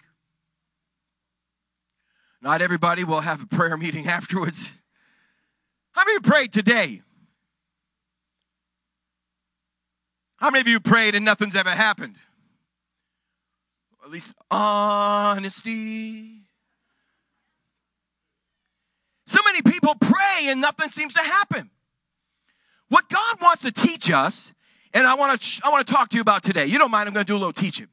Not everybody will have a prayer meeting afterwards. How many of you prayed today? How many of you prayed and nothing's ever happened? At least honesty. So many people pray and nothing seems to happen. What God wants to teach us, and I want to I want to talk to you about today. You don't mind, I'm going to do a little teaching.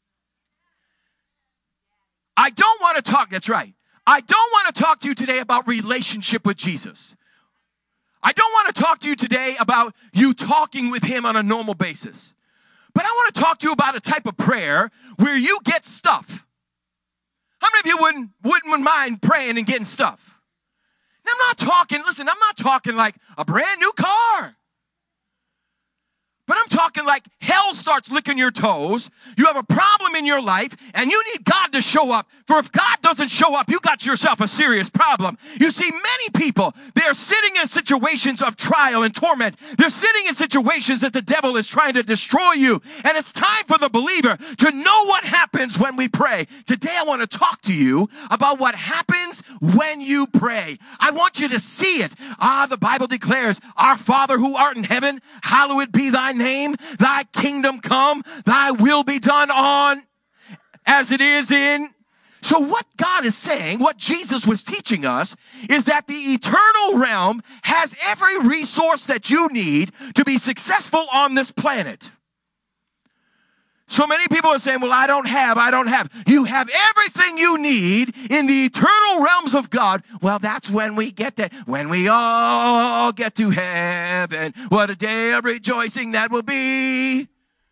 I don't want to talk, that's right. I don't want to talk to you today about relationship with Jesus. I don't want to talk to you today about you talking with him on a normal basis. But I want to talk to you about a type of prayer where you get stuff. How many of you wouldn't, wouldn't mind praying and getting stuff? I'm not talking, listen, I'm not talking like a brand new car. But I'm talking like hell starts licking your toes. You have a problem in your life and you need God to show up. For if God doesn't show up, you got yourself a serious problem. You see, many people, they're sitting in situations of trial and torment. They're sitting in situations that the devil is trying to destroy you. And it's time for the believer to know what happens when we pray. Today I want to talk to you about what happens when you pray. I want you to see it. Ah, the Bible declares, our Father who art in heaven, hallowed be thy name, thy kingdom come, thy will be done on as it is in. So what God is saying, what Jesus was teaching us, is that the eternal realm has every resource that you need to be successful on this planet. So many people are saying, well, I don't have, I don't have. You have everything you need in the eternal realms of God. Well, that's when we get there. When we all get to heaven. What a day of rejoicing that will be.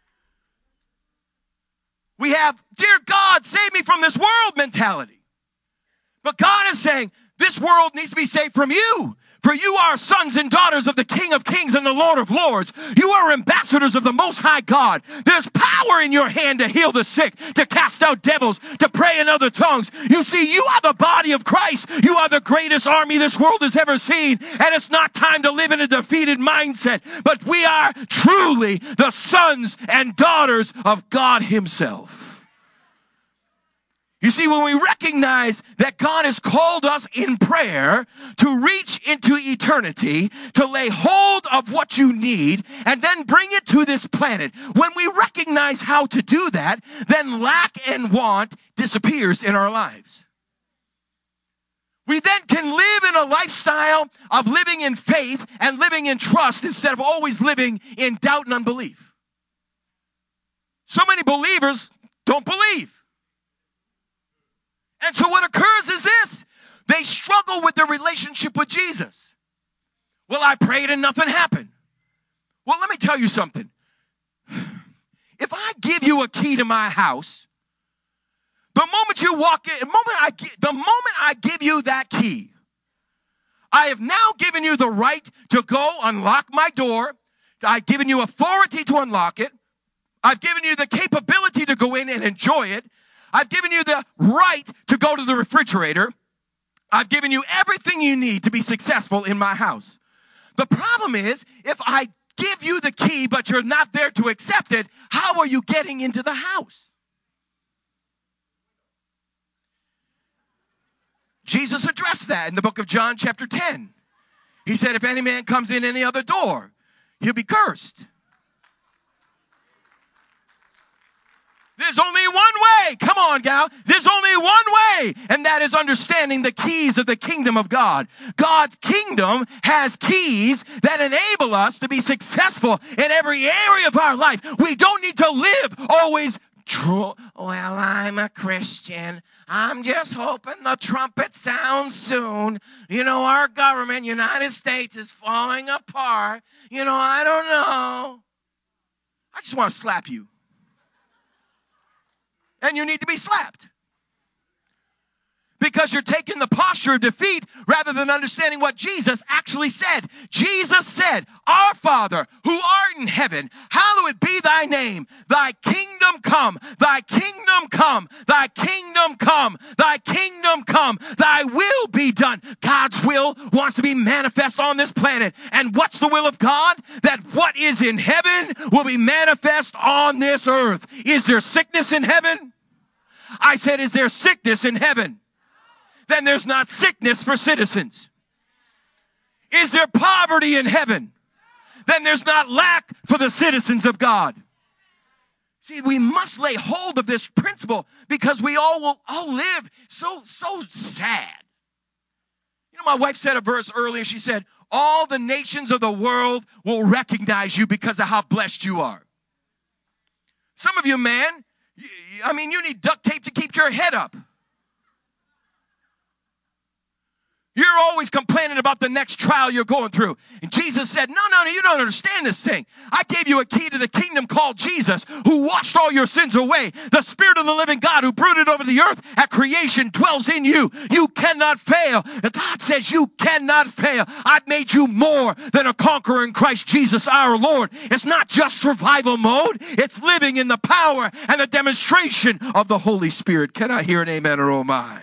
We have, dear God, save me from this world mentality. But God is saying, this world needs to be saved from you. For you are sons and daughters of the King of Kings and the Lord of Lords. You are ambassadors of the Most High God. There's power in your hand to heal the sick, to cast out devils, to pray in other tongues. You see, you are the body of Christ. You are the greatest army this world has ever seen. And it's not time to live in a defeated mindset, but we are truly the sons and daughters of God himself. You see, when we recognize that God has called us in prayer to reach into eternity, to lay hold of what you need, and then bring it to this planet, when we recognize how to do that, then lack and want disappears in our lives. We then can live in a lifestyle of living in faith and living in trust instead of always living in doubt and unbelief. So many believers don't believe. And so what occurs is this. They struggle with their relationship with Jesus. Well, I prayed and nothing happened. Well, let me tell you something. if I give you a key to my house, the moment you walk in, the moment I, the moment I give you that key, I have now given you the right to go unlock my door. I've given you authority to unlock it. I've given you the capability to go in and enjoy it. I've given you the right to go to the refrigerator. I've given you everything you need to be successful in my house. The problem is, if I give you the key, but you're not there to accept it, how are you getting into the house? Jesus addressed that in the book of John chapter ten. He said, if any man comes in any other door, he'll be cursed. There's only one way. Come on, gal. There's only one way, and that is understanding the keys of the kingdom of God. God's kingdom has keys that enable us to be successful in every area of our life. We don't need to live always, well, I'm a Christian. I'm just hoping the trumpet sounds soon. You know, our government, United States, is falling apart. You know, I don't know. I just want to slap you. And you need to be slapped. Because you're taking the posture of defeat rather than understanding what Jesus actually said. Jesus said, our Father, who art in heaven, hallowed be thy name. Thy kingdom come, thy kingdom come, thy kingdom come, thy kingdom come, thy will be done. God's will wants to be manifest on this planet. And what's the will of God? That what is in heaven will be manifest on this earth. Is there sickness in heaven? I said, is there sickness in heaven? Then there's not sickness for citizens. Is there poverty in heaven? Then there's not lack for the citizens of God. See, we must lay hold of this principle because we all will all live so, so sad. You know, my wife said a verse earlier. She said, all the nations of the world will recognize you because of how blessed you are. Some of you, man, I mean, you need duct tape to keep your head up. You're always complaining about the next trial you're going through. And Jesus said, no, no, no, you don't understand this thing. I gave you a key to the kingdom called Jesus, who washed all your sins away. The Spirit of the living God who brooded over the earth at creation dwells in you. You cannot fail. God says you cannot fail. I've made you more than a conqueror in Christ Jesus our Lord. It's not just survival mode. It's living in the power and the demonstration of the Holy Spirit. Can I hear an amen or oh my?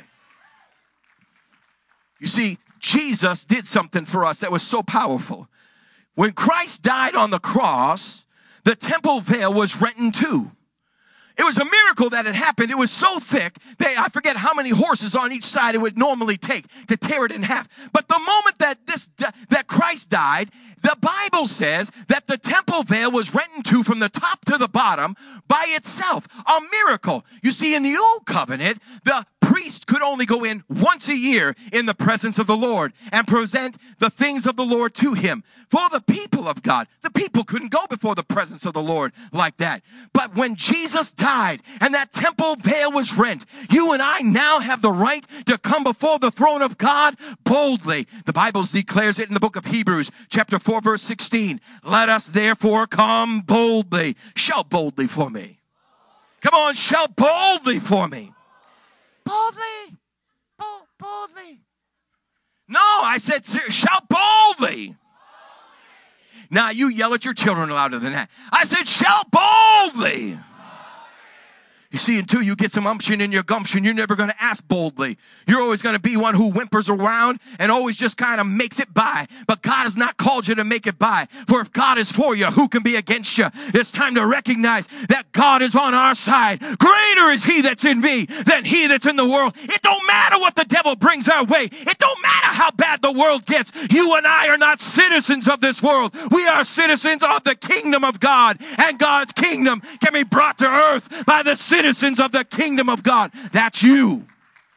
You see, Jesus did something for us that was so powerful. When Christ died on the cross, the temple veil was rent in two. It was a miracle that had happened. It was so thick that I forget how many horses on each side it would normally take to tear it in half. But the moment that this that Christ died, the Bible says that the temple veil was rent in two from the top to the bottom by itself. A miracle. You see, in the old covenant, the priest could only go in once a year in the presence of the Lord and present the things of the Lord to him. For the people of God, the people couldn't go before the presence of the Lord like that. But when Jesus died and that temple veil was rent, you and I now have the right to come before the throne of God boldly. The Bible declares it in the book of Hebrews, chapter four, verse sixteen. Let us therefore come boldly. Shout boldly for me. Come on, shout boldly for me. Boldly. Bold, boldly. No, I said shout boldly. Now you yell at your children louder than that. I said shout boldly. You see, until you get some umption in your gumption, you're never going to ask boldly. You're always going to be one who whimpers around and always just kind of makes it by. But God has not called you to make it by. For if God is for you, who can be against you? It's time to recognize that God is on our side. Greater is he that's in me than he that's in the world. It don't matter what the devil brings our way. It don't matter how bad the world gets. You and I are not citizens of this world. We are citizens of the kingdom of God. And God's kingdom can be brought to earth by the citizens Citizens of the kingdom of God. That's you.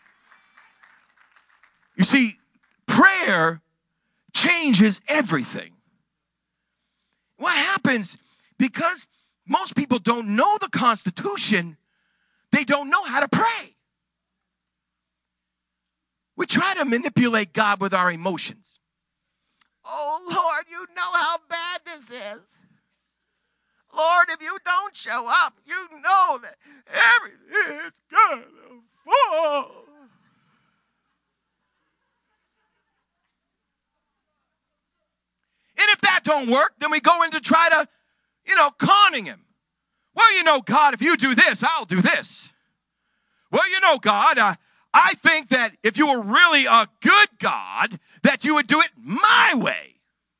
You see, prayer changes everything. What happens, because most people don't know the Constitution, they don't know how to pray. We try to manipulate God with our emotions. Oh, Lord, you know how bad this is. Lord, if you don't show up, you know that everything is going to fall. And if that don't work, then we go into try to, you know, conning him. Well, you know, God, if you do this, I'll do this. Well, you know, God, uh, I think that if you were really a good God, that you would do it my way.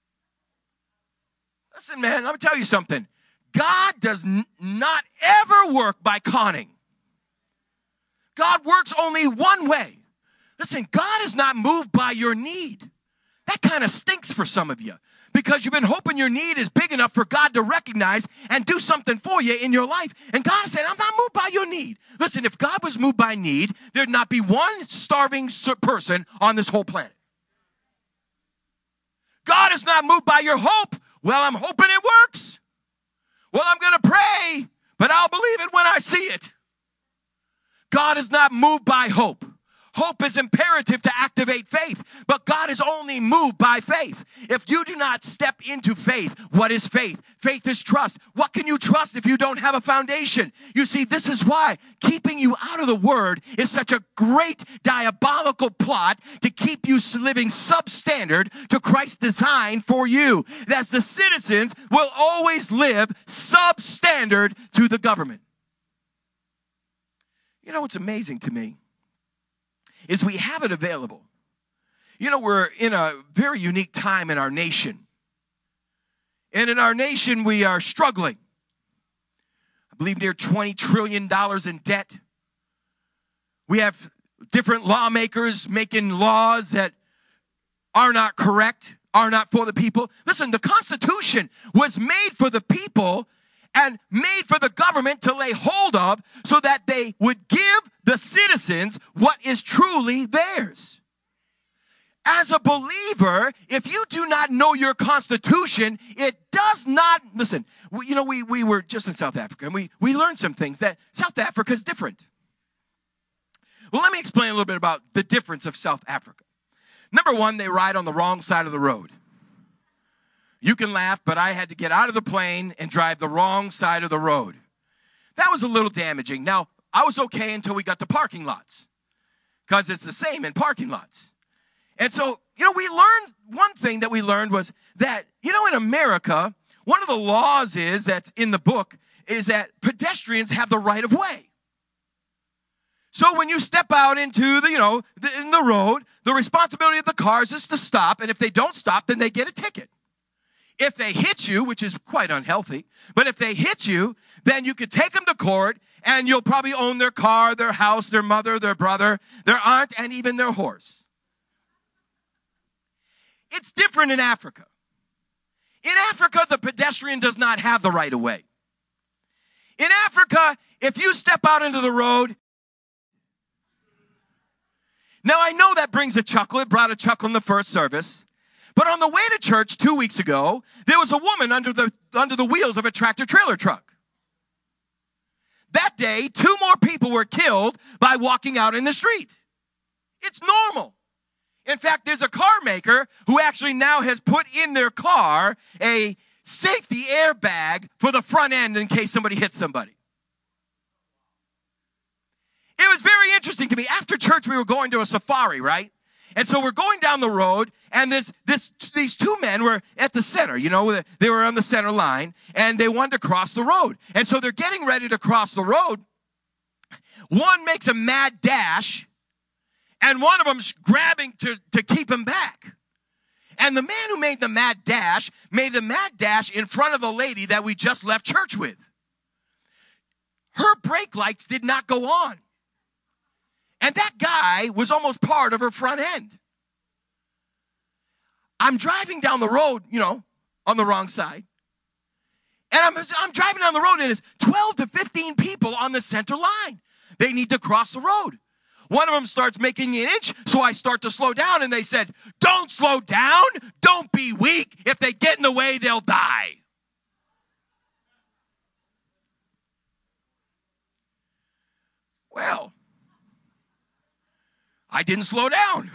Listen, man, let me tell you something. God does n- not ever work by conning. God works only one way. Listen, God is not moved by your need. That kind of stinks for some of you because you've been hoping your need is big enough for God to recognize and do something for you in your life. And God is saying, I'm not moved by your need. Listen, if God was moved by need, there'd not be one starving person on this whole planet. God is not moved by your hope. Well, I'm hoping it works. Well, I'm going to pray, but I'll believe it when I see it. God is not moved by hope. Hope is imperative to activate faith, but God is only moved by faith. If you do not step into faith, what is faith? Faith is trust. What can you trust if you don't have a foundation? You see, this is why keeping you out of the Word is such a great diabolical plot to keep you living substandard to Christ's design for you. As the citizens will always live substandard to the government. You know what's amazing to me? Is we have it available. You know, we're in a very unique time in our nation. And in our nation, we are struggling. I believe near twenty trillion dollars in debt. We have different lawmakers making laws that are not correct, are not for the people. Listen, the Constitution was made for the people and made for the government to lay hold of so that they would give the citizens what is truly theirs. As a believer, if you do not know your Constitution, it does not, listen, we, you know, we, we were just in South Africa and we, we learned some things that South Africa is different. Well, let me explain a little bit about the difference of South Africa. Number one, they ride on the wrong side of the road. You can laugh, but I had to get out of the plane and drive the wrong side of the road. That was a little damaging. Now, I was okay until we got to parking lots because it's the same in parking lots. And so, you know, we learned, one thing that we learned was that, you know, in America, one of the laws is, that's in the book, is that pedestrians have the right of way. So when you step out into the, you know, the, in the road, the responsibility of the cars is to stop, and if they don't stop, then they get a ticket. If they hit you, which is quite unhealthy, but if they hit you, then you could take them to court and you'll probably own their car, their house, their mother, their brother, their aunt, and even their horse. It's different in Africa. In Africa, the pedestrian does not have the right of way. In Africa, if you step out into the road, now I know that brings a chuckle. It brought a chuckle in the first service. But on the way to church two weeks ago, there was a woman under the, under the wheels of a tractor-trailer truck. That day, two more people were killed by walking out in the street. It's normal. In fact, there's a car maker who actually now has put in their car a safety airbag for the front end in case somebody hits somebody. It was very interesting to me. After church, we were going to a safari, right? And so we're going down the road, and this, this, these two men were at the center, you know, they were on the center line, and they wanted to cross the road. And so they're getting ready to cross the road. One makes a mad dash, and one of them's grabbing to, to keep him back. And the man who made the mad dash made the mad dash in front of the lady that we just left church with. Her brake lights did not go on. And that guy was almost part of her front end. I'm driving down the road, you know, on the wrong side. And I'm, I'm driving down the road, and it's twelve to fifteen people on the center line. They need to cross the road. One of them starts making an inch, so I start to slow down, and they said, don't slow down, don't be weak. If they get in the way, they'll die. Well, I didn't slow down.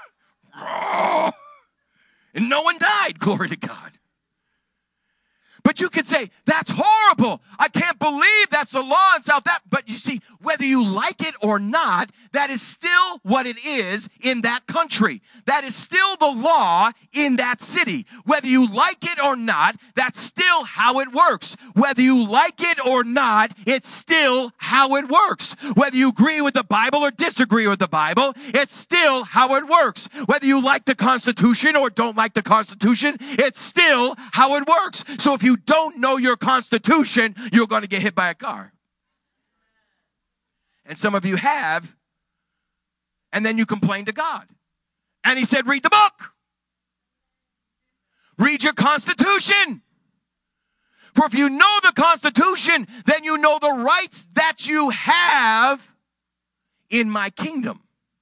And no one died, glory to God. But But you could say, that's horrible. I can't believe that's the law in South Africa. But you see, whether you like it or not, that is still what it is in that country. That is still the law in that city. Whether you like it or not, that's still how it works. Whether you like it or not, it's still how it works. Whether you agree with the Bible or disagree with the Bible, it's still how it works. Whether you like the Constitution or don't like the Constitution, it's still how it works. So if you don't know your Constitution, you're going to get hit by a car. And some of you have, and then you complain to God. And he said, read the book. Read your Constitution. For if you know the Constitution, then you know the rights that you have in my kingdom.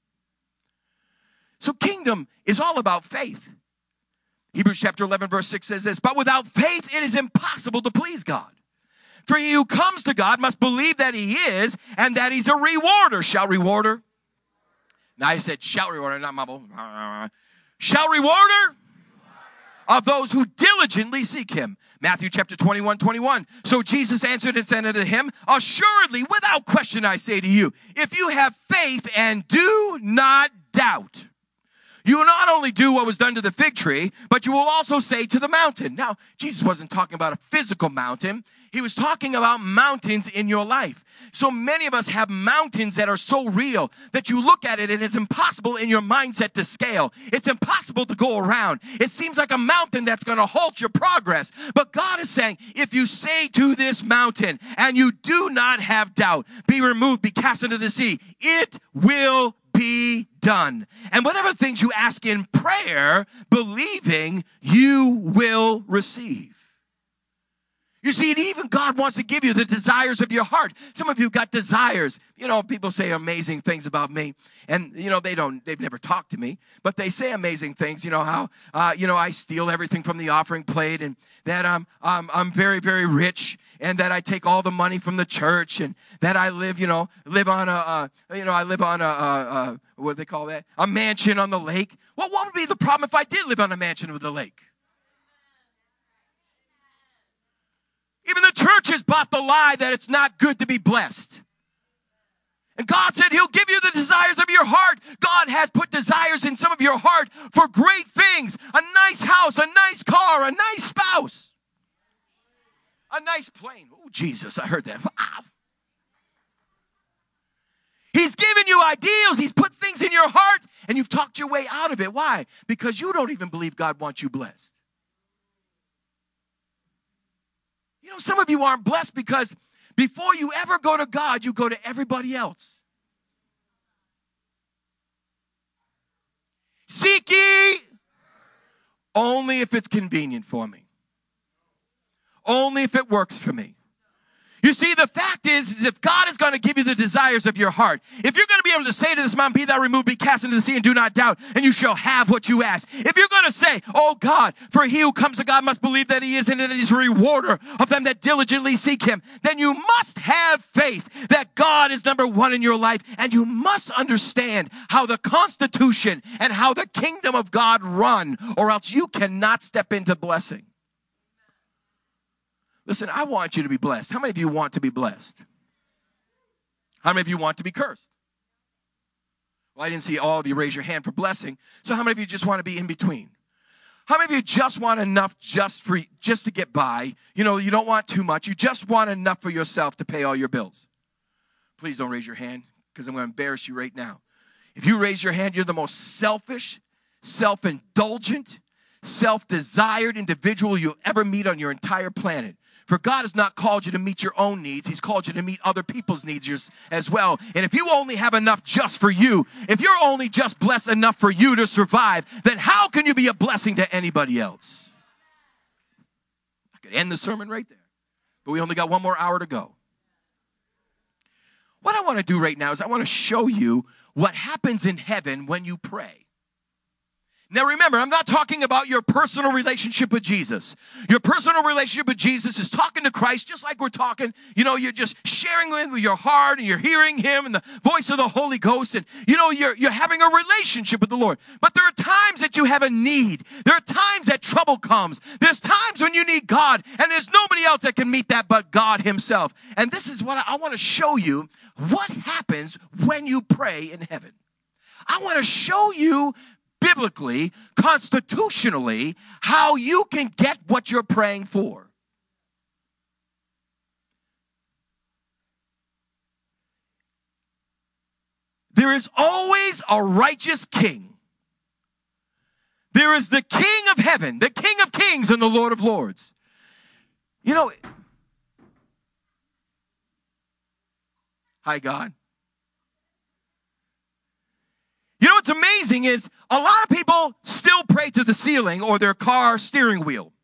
So kingdom is all about faith. Hebrews chapter eleven verse six says this, but without faith it is impossible to please God. For he who comes to God must believe that he is and that he's a rewarder. Shout rewarder. Now I said shout rewarder, not mumble. Shout rewarder of those who diligently seek him. Matthew chapter twenty-one, twenty-one. So Jesus answered and said unto him, assuredly, without question I say to you, if you have faith and do not doubt, you will not only do what was done to the fig tree, but you will also say to the mountain. Now, Jesus wasn't talking about a physical mountain. He was talking about mountains in your life. So many of us have mountains that are so real that you look at it and it's impossible in your mindset to scale. It's impossible to go around. It seems like a mountain that's going to halt your progress. But God is saying, if you say to this mountain and you do not have doubt, be removed, be cast into the sea, it will be done. And whatever things you ask in prayer, believing, you will receive. You see, even God wants to give you the desires of your heart. Some of you got desires. You know, people say amazing things about me. And, you know, they don't, they've never talked to me. But they say amazing things. You know, how, uh, you know, I steal everything from the offering plate. And that I'm, I'm, I'm very, very rich. And that I take all the money from the church. And that I live, you know, live on a, uh, you know, I live on a, a, a, what do they call that? A mansion on the lake. Well, what would be the problem if I did live on a mansion with the lake? Even the church has bought the lie that it's not good to be blessed. And God said he'll give you the desires of your heart. God has put desires in some of your heart for great things. A nice house, a nice car, a nice spouse. A nice plane. Oh, Jesus, I heard that. Wow. He's given you ideals. He's put things in your heart, and you've talked your way out of it. Why? Because you don't even believe God wants you blessed. You know, some of you aren't blessed because before you ever go to God, you go to everybody else. Seek ye only if it's convenient for me. Only if it works for me. You see, the fact is, is if God is going to give you the desires of your heart, if you're going to be able to say to this mountain, be thou removed, be cast into the sea, and do not doubt, and you shall have what you ask. If you're going to say, oh God, for he who comes to God must believe that he is and that he's a rewarder of them that diligently seek him, then you must have faith that God is number one in your life, and you must understand how the Constitution and how the kingdom of God run, or else you cannot step into blessing. Listen, I want you to be blessed. How many of you want to be blessed? How many of you want to be cursed? Well, I didn't see all of you raise your hand for blessing. So how many of you just want to be in between? How many of you just want enough just for just to get by? You know, you don't want too much. You just want enough for yourself to pay all your bills. Please don't raise your hand because I'm going to embarrass you right now. If you raise your hand, you're the most selfish, self-indulgent, self-desired individual you'll ever meet on your entire planet. For God has not called you to meet your own needs. He's called you to meet other people's needs as well. And if you only have enough just for you, if you're only just blessed enough for you to survive, then how can you be a blessing to anybody else? I could end the sermon right there. But we only got one more hour to go. What I want to do right now is I want to show you what happens in heaven when you pray. Now remember, I'm not talking about your personal relationship with Jesus. Your personal relationship with Jesus is talking to Christ just like we're talking. You know, you're just sharing with your heart and you're hearing him and the voice of the Holy Ghost. And, you know, you're, you're having a relationship with the Lord. But there are times that you have a need. There are times that trouble comes. There's times when you need God and there's nobody else that can meet that but God himself. And this is what I, I want to show you what happens when you pray in heaven. I want to show you biblically, constitutionally, how you can get what you're praying for. There is always a righteous king. There is the King of heaven, the King of kings and the Lord of lords. You know, hi, God. You know what's amazing is a lot of people still pray to the ceiling or their car steering wheel.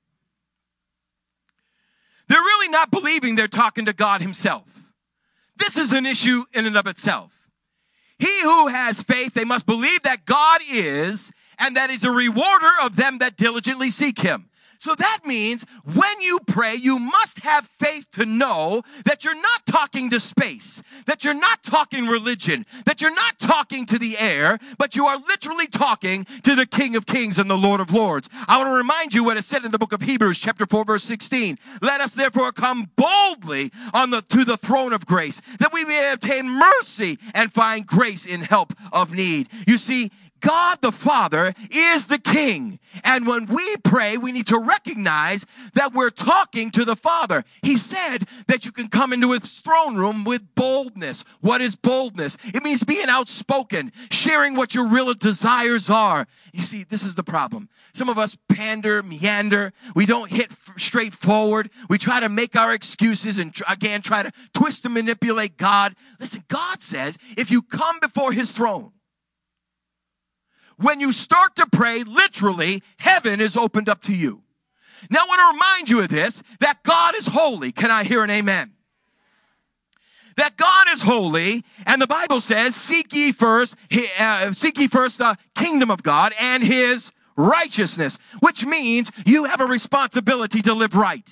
They're really not believing they're talking to God himself. This is an issue in and of itself. He who has faith, they must believe that God is, and that is a rewarder of them that diligently seek him. So that means when you pray, you must have faith to know that you're not talking to space, that you're not talking religion, that you're not talking to the air, but you are literally talking to the King of Kings and the Lord of Lords. I want to remind you what is said in the book of Hebrews, chapter four, verse sixteen. Let us therefore come boldly on the, to the throne of grace, that we may obtain mercy and find grace in help of need. You see, God the Father is the King. And when we pray, we need to recognize that we're talking to the Father. He said that you can come into his throne room with boldness. What is boldness? It means being outspoken, sharing what your real desires are. You see, this is the problem. Some of us pander, meander. We don't hit f- straight forward. We try to make our excuses and, tr- again, try to twist and manipulate God. Listen, God says if you come before his throne, when you start to pray, literally, heaven is opened up to you. Now, I want to remind you of this, that God is holy. Can I hear an amen? That God is holy, and the Bible says, seek ye first, uh, seek ye first the kingdom of God and his righteousness, which means you have a responsibility to live right.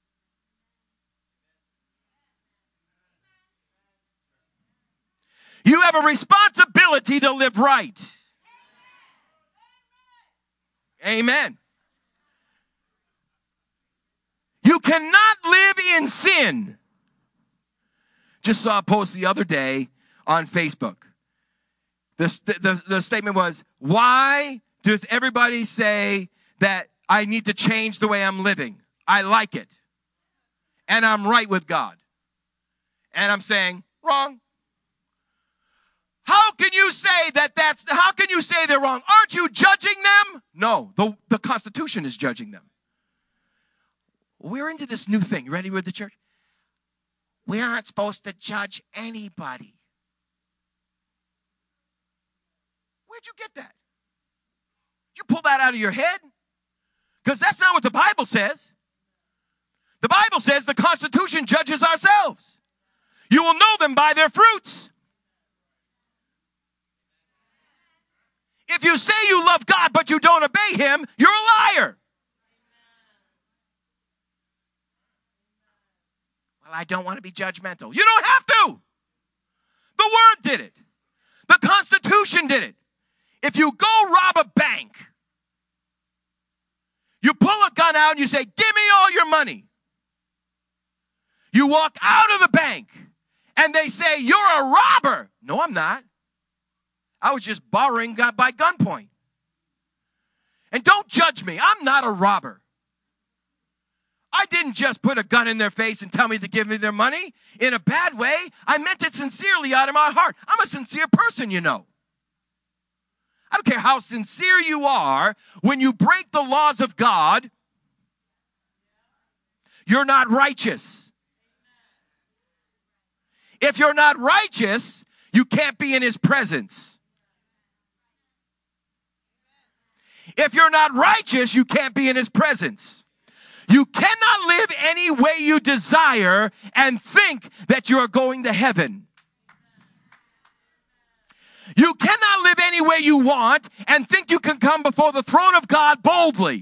You have a responsibility to live right. Amen. You cannot live in sin. Just saw a post the other day on Facebook. The, the, the statement was, why does everybody say that I need to change the way I'm living? I like it. And I'm right with God. And I'm saying, wrong. How can you say that that's, how can you say they're wrong? Aren't you judging them? No, the, the Constitution is judging them. We're into this new thing. You ready with the church? We aren't supposed to judge anybody. Where'd you get that? Did you pull that out of your head? Because that's not what the Bible says. The Bible says the Constitution judges ourselves. You will know them by their fruits. If you say you love God, but you don't obey him, you're a liar. Well, I don't want to be judgmental. You don't have to. The Word did it. The Constitution did it. If you go rob a bank, you pull a gun out and you say, give me all your money. You walk out of the bank and they say, you're a robber. No, I'm not. I was just borrowing by gunpoint. And don't judge me. I'm not a robber. I didn't just put a gun in their face and tell me to give me their money in a bad way. I meant it sincerely out of my heart. I'm a sincere person, you know. I don't care how sincere you are. When you break the laws of God, you're not righteous. If you're not righteous, you can't be in his presence. If you're not righteous, you can't be in his presence. You cannot live any way you desire and think that you are going to heaven. You cannot live any way you want and think you can come before the throne of God boldly.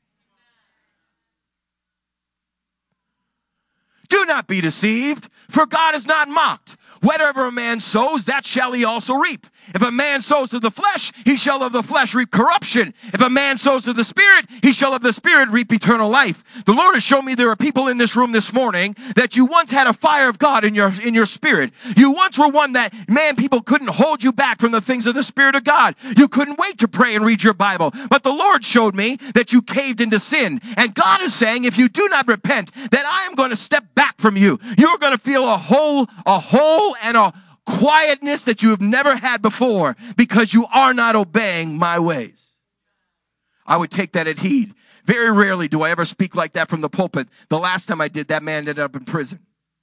Do not be deceived, for God is not mocked. Whatever a man sows, that shall he also reap. If a man sows to the flesh, he shall of the flesh reap corruption. If a man sows to the Spirit, he shall of the Spirit reap eternal life. The Lord has shown me there are people in this room this morning that you once had a fire of God in your, in your spirit. You once were one that, man, people couldn't hold you back from the things of the Spirit of God. You couldn't wait to pray and read your Bible. But the Lord showed me that you caved into sin. And God is saying, if you do not repent, then I am going to step back from you. You're going to feel a whole, a whole and a quietness that you have never had before because you are not obeying my ways. I would take that at heed. Very rarely do I ever speak like that from the pulpit. The last time I did, that man ended up in prison.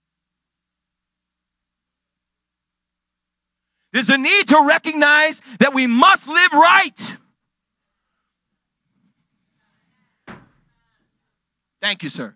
There's a need to recognize that we must live right. Thank you, sir.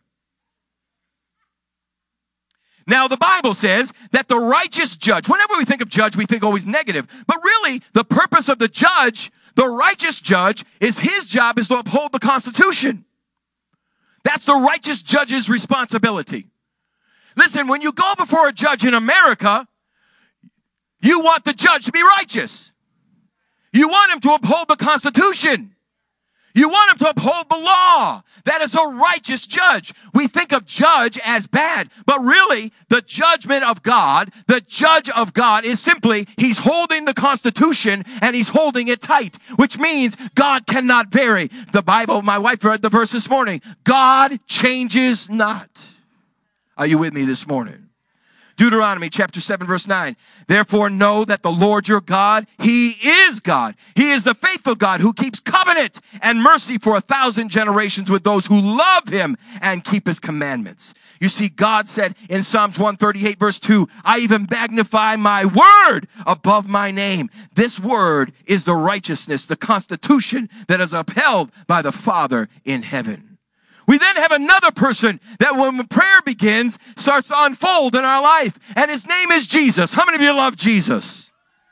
Now, the Bible says that the righteous judge, whenever we think of judge, we think always negative. But really, the purpose of the judge, the righteous judge, is his job is to uphold the Constitution. That's the righteous judge's responsibility. Listen, when you go before a judge in America, you want the judge to be righteous. You want him to uphold the Constitution. You want him to uphold the law. That is a righteous judge. We think of judge as bad, but really the judgment of God, the judge of God is simply he's holding the Constitution and he's holding it tight, which means God cannot vary. The Bible, my wife read the verse this morning, God changes not. Are you with me this morning? Deuteronomy chapter seven verse nine. Therefore know that the Lord your God, he is God. He is the faithful God who keeps covenant and mercy for a thousand generations with those who love him and keep his commandments. You see, God said in Psalms one thirty-eight verse two, I even magnify my word above my name. This word is the righteousness, the Constitution that is upheld by the Father in heaven. We then have another person that when prayer begins starts to unfold in our life. And his name is Jesus. How many of you love Jesus?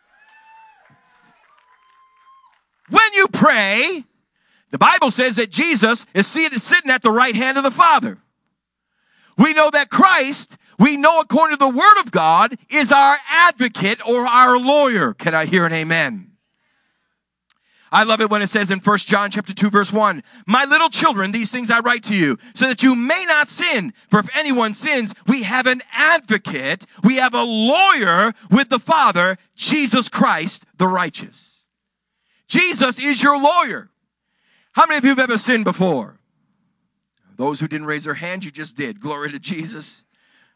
When you pray, the Bible says that Jesus is seated, sitting at the right hand of the Father. We know that Christ, we know according to the Word of God, is our advocate or our lawyer. Can I hear an amen? I love it when it says in First John chapter two verse one, my little children, these things I write to you so that you may not sin. For if anyone sins, we have an advocate. We have a lawyer with the Father, Jesus Christ, the righteous. Jesus is your lawyer. How many of you have ever sinned before? Those who didn't raise their hand, you just did. Glory to Jesus.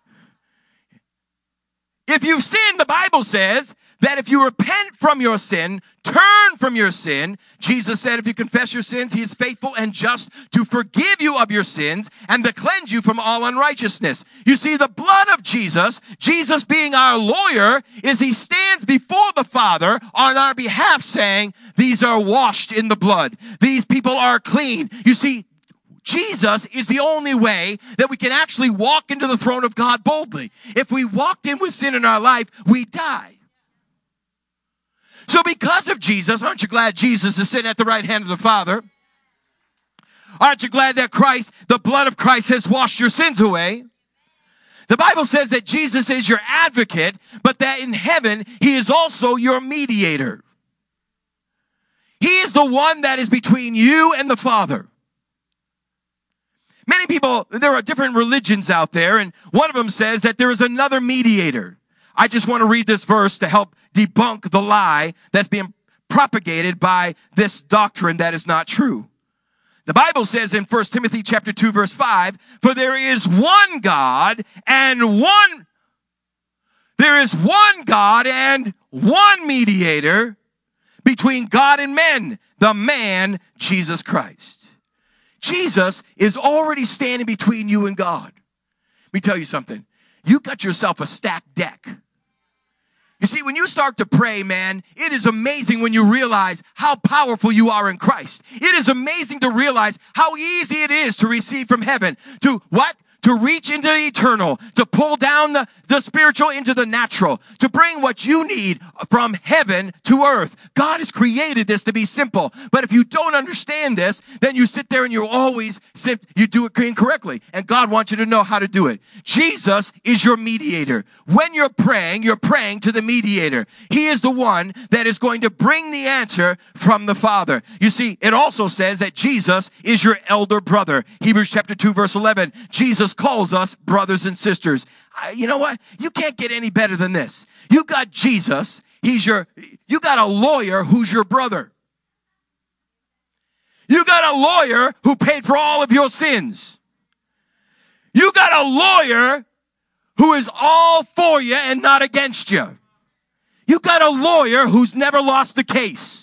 If you've sinned, the Bible says that if you repent from your sin, turn from your sin, Jesus said if you confess your sins, he is faithful and just to forgive you of your sins and to cleanse you from all unrighteousness. You see, the blood of Jesus, Jesus being our lawyer, is he stands before the Father on our behalf saying, these are washed in the blood. These people are clean. You see, Jesus is the only way that we can actually walk into the throne of God boldly. If we walked in with sin in our life, we die. So because of Jesus, aren't you glad Jesus is sitting at the right hand of the Father? Aren't you glad that Christ, the blood of Christ has washed your sins away? The Bible says that Jesus is your advocate, but that in heaven, he is also your mediator. He is the one that is between you and the Father. Many people, there are different religions out there, and one of them says that there is another mediator. I just want to read this verse to help debunk the lie that's being propagated by this doctrine that is not true. The Bible says in First Timothy chapter two verse five, for there is one God and one, there is one God and one mediator between God and men, the man Jesus Christ. Jesus is already standing between you and God. Let me tell you something. You got yourself a stacked deck. You see, when you start to pray, man, it is amazing when you realize how powerful you are in Christ. It is amazing to realize how easy it is to receive from heaven. To what? to reach into the eternal, to pull down the, the spiritual into the natural, to bring what you need from heaven to earth. God has created this to be simple. But if you don't understand this, then you sit there and you always sit, you do it incorrectly. And God wants you to know how to do it. Jesus is your mediator. When you're praying, you're praying to the mediator. He is the one that is going to bring the answer from the Father. You see, it also says that Jesus is your elder brother. Hebrews chapter two, verse eleven. Jesus calls us brothers and sisters. I, you know what? You can't get any better than this. You got Jesus. He's your, you got a lawyer who's your brother. You got a lawyer who paid for all of your sins. You got a lawyer who is all for you and not against you. You got a lawyer who's never lost a case.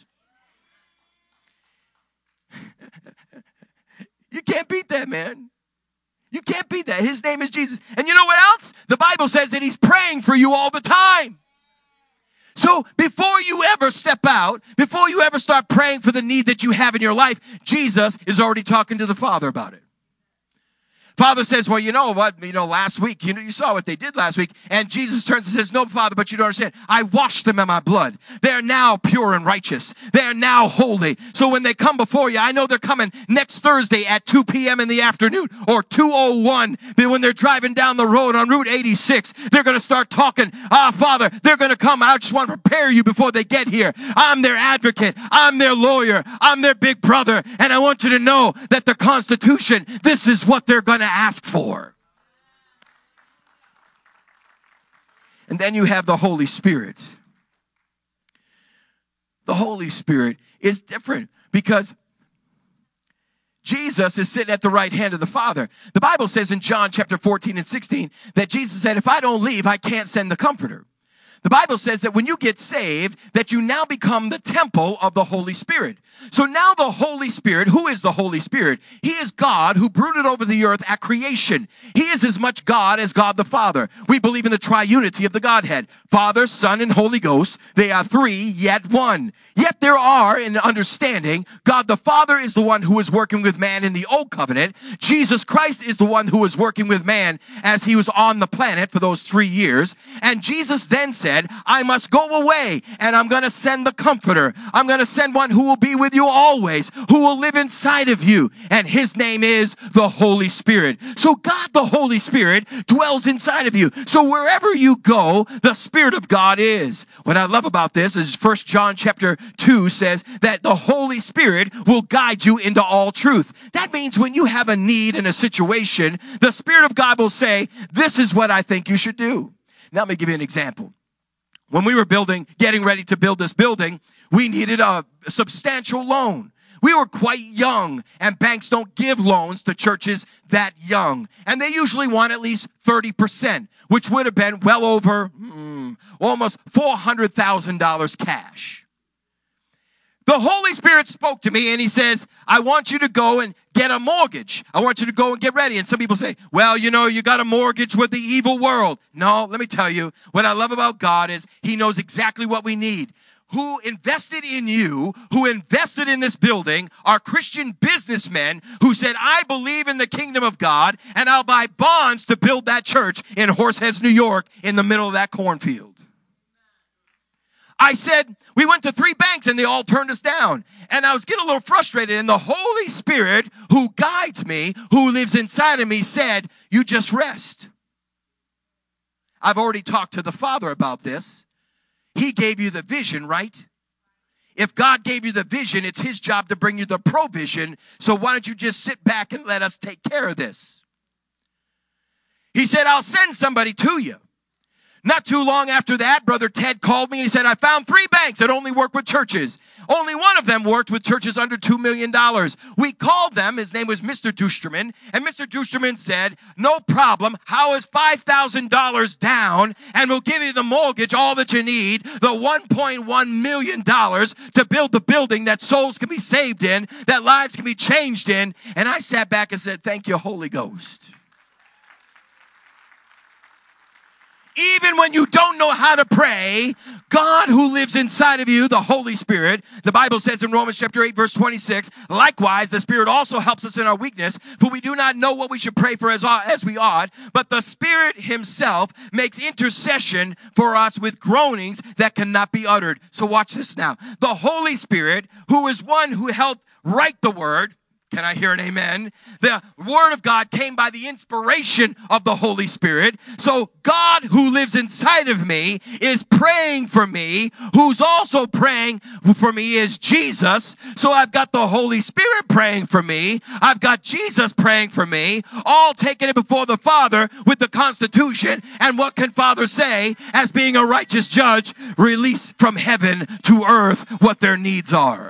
You can't beat that, man. You can't beat that. His name is Jesus. And you know what else? The Bible says that he's praying for you all the time. So before you ever step out, before you ever start praying for the need that you have in your life, Jesus is already talking to the Father about it. Father says, well, you know what, you know, last week, you know, you saw what they did last week. And Jesus turns and says, no, Father, but you don't understand. I washed them in my blood. They are now pure and righteous. They are now holy. So when they come before you, I know they're coming next Thursday at two p.m. in the afternoon or two oh one. But when they're driving down the road on Route eighty-six, they're going to start talking. Ah, Father, they're going to come. I just want to prepare you before they get here. I'm their advocate. I'm their lawyer. I'm their big brother. And I want you to know that the Constitution, this is what they're going to ask for. And then you have the Holy Spirit. The Holy Spirit is different because Jesus is sitting at the right hand of the Father. The Bible says in John chapter fourteen and sixteen that Jesus said, if I don't leave, I can't send the Comforter. The Bible says that when you get saved, that you now become the temple of the Holy Spirit. So now the Holy Spirit, who is the Holy Spirit? He is God who brooded over the earth at creation. He is as much God as God the Father. We believe in the triunity of the Godhead. Father, Son, and Holy Ghost. They are three, yet one. Yet there are, in understanding, God the Father is the one who is working with man in the old covenant. Jesus Christ is the one who is working with man as he was on the planet for those three years. And Jesus then said, I must go away and I'm going to send the Comforter. I'm going to send one who will be with you always, who will live inside of you. And his name is the Holy Spirit. So God, the Holy Spirit, dwells inside of you. So wherever you go, the Spirit of God is. What I love about this is First John chapter two says that the Holy Spirit will guide you into all truth. That means when you have a need in a situation, the Spirit of God will say, this is what I think you should do. Now let me give you an example. When we were building, getting ready to build this building, we needed a substantial loan. We were quite young, and banks don't give loans to churches that young. And they usually want at least thirty percent, which would have been well over mm, almost four hundred thousand dollars cash. The Holy Spirit spoke to me and he says, I want you to go and get a mortgage. I want you to go and get ready. And some people say, well, you know, you got a mortgage with the evil world. No, let me tell you, what I love about God is he knows exactly what we need. Who invested in you, who invested in this building, are Christian businessmen who said, I believe in the kingdom of God and I'll buy bonds to build that church in Horseheads, New York, in the middle of that cornfield. I said, we went to three banks and they all turned us down. And I was getting a little frustrated. And the Holy Spirit, who guides me, who lives inside of me, said, you just rest. I've already talked to the Father about this. He gave you the vision, right? If God gave you the vision, it's his job to bring you the provision. So why don't you just sit back and let us take care of this? He said, I'll send somebody to you. Not too long after that, Brother Ted called me and he said, I found three banks that only work with churches. Only one of them worked with churches under two million dollars. We called them. His name was Mister Dusterman. And Mister Dusterman said, no problem. How is five thousand dollars down? And we'll give you the mortgage, all that you need, the one point one million dollars to build the building that souls can be saved in, that lives can be changed in. And I sat back and said, thank you, Holy Ghost. Even when you don't know how to pray, God who lives inside of you, the Holy Spirit, the Bible says in Romans chapter eight, verse twenty-six, likewise, the Spirit also helps us in our weakness, for we do not know what we should pray for as, as we ought, but the Spirit himself makes intercession for us with groanings that cannot be uttered. So watch this now. The Holy Spirit, who is one who helped write the word, can I hear an amen? The word of God came by the inspiration of the Holy Spirit. So God who lives inside of me is praying for me. Who's also praying for me is Jesus. So I've got the Holy Spirit praying for me. I've got Jesus praying for me. All taking it before the Father with the Constitution. And what can Father say as being a righteous judge? Release from heaven to earth what their needs are.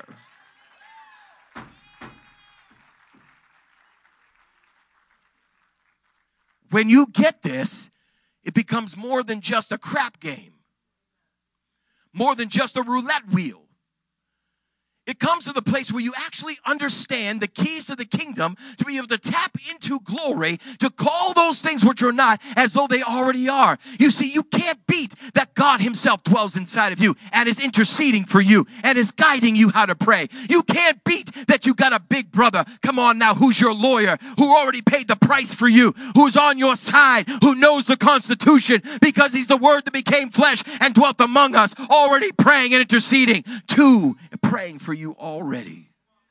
When you get this, it becomes more than just a crap game, more than just a roulette wheel. It comes to the place where you actually understand the keys to the kingdom to be able to tap into glory, to call those things which are not as though they already are. You see, you can't beat that God himself dwells inside of you and is interceding for you and is guiding you how to pray. You can't beat that you got a big brother, come on now, who's your lawyer, who already paid the price for you, who's on your side, who knows the Constitution because he's the word that became flesh and dwelt among us, already praying and interceding to praying for you already.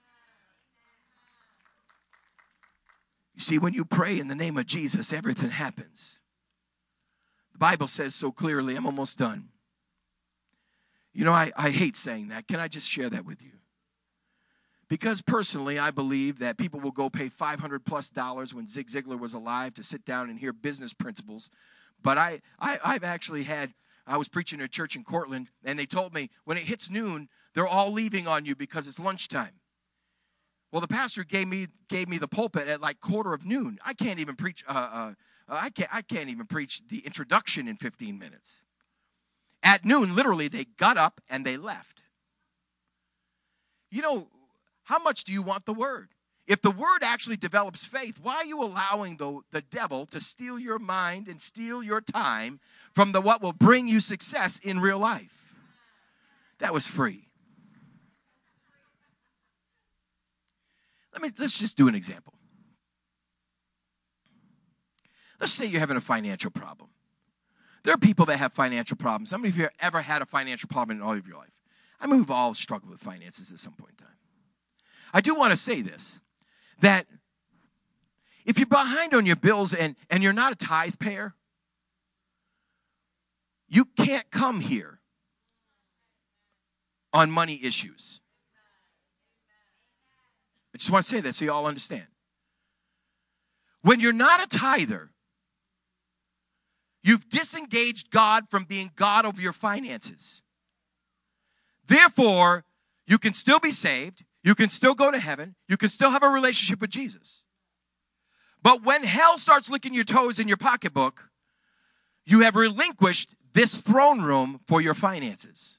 You see, when you pray in the name of Jesus, everything happens. The Bible says so clearly, I'm almost done. You know, I, I hate saying that. Can I just share that with you? Because personally, I believe that people will go pay five hundred plus dollars when Zig Ziglar was alive to sit down and hear business principles. But I, I, I've actually had, I was preaching at a church in Cortland, and they told me when it hits noon, they're all leaving on you because it's lunchtime. Well, the pastor gave me gave me the pulpit at like quarter of noon. I can't even preach. Uh, uh, I can't. I can't even preach the introduction in fifteen minutes. At noon, literally, they got up and they left. You know, how much do you want the word? If the word actually develops faith, why are you allowing the the devil to steal your mind and steal your time from the what will bring you success in real life? That was free. Let me, let's just do an example. Let's say you're having a financial problem. There are people that have financial problems. How many of you have ever had a financial problem in all of your life? I mean, we've all struggled with finances at some point in time. I do want to say this, that if you're behind on your bills and, and you're not a tithe payer, you can't come here on money issues. I just want to say that so you all understand. When you're not a tither, you've disengaged God from being God over your finances. Therefore, you can still be saved. You can still go to heaven. You can still have a relationship with Jesus. But when hell starts licking your toes in your pocketbook, you have relinquished this throne room for your finances.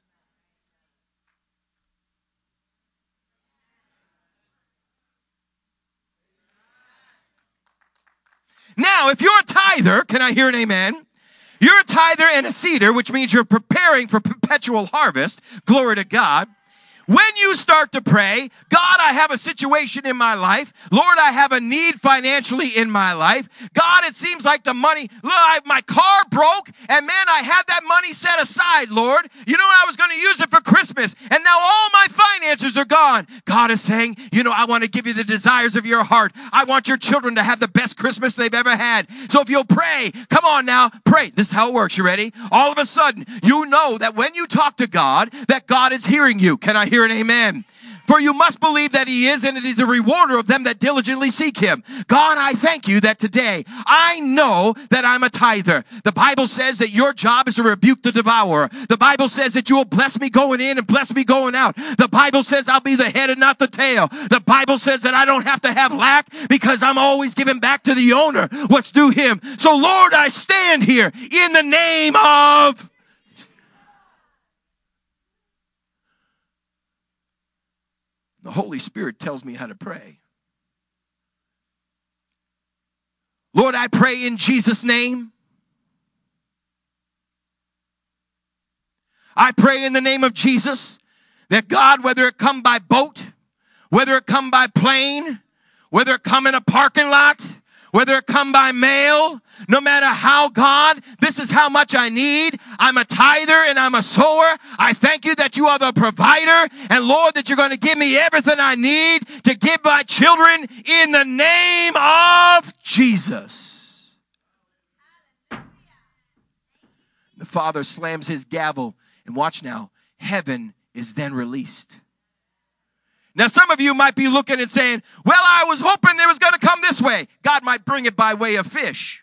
Now, if you're a tither, can I hear an amen? You're a tither and a seeder, which means you're preparing for perpetual harvest. Glory to God. When you start to pray, God, I have a situation in my life. Lord, I have a need financially in my life. God, it seems like the money, look, I, my car broke, and man, I had that money set aside, Lord. You know, I was going to use it for Christmas, and now all my finances are gone. God is saying, you know, I want to give you the desires of your heart. I want your children to have the best Christmas they've ever had. So if you'll pray, come on now, pray. This is how it works. You ready? All of a sudden, you know that when you talk to God, that God is hearing you. Can I hear an amen? For you must believe that he is, and it is a rewarder of them that diligently seek him. God, I thank you that today I know that I'm a tither. The Bible says that your job is to rebuke the devourer. The Bible says that you will bless me going in and bless me going out. The Bible says I'll be the head and not the tail. The Bible says that I don't have to have lack because I'm always giving back to the owner what's due him. So Lord, I stand here in the name of... The Holy Spirit tells me how to pray. Lord, I pray in Jesus' name I pray in the name of Jesus that God, whether it come by boat, whether it come by plane, whether it come in a parking lot, whether it come by mail, no matter how, God, this is how much I need. I'm a tither and I'm a sower. I thank you that you are the provider. And Lord, that you're going to give me everything I need to give my children in the name of Jesus. The Father slams his gavel, and watch now, heaven is then released. Now, some of you might be looking and saying, well, I was hoping it was going to come this way. God might bring it by way of fish.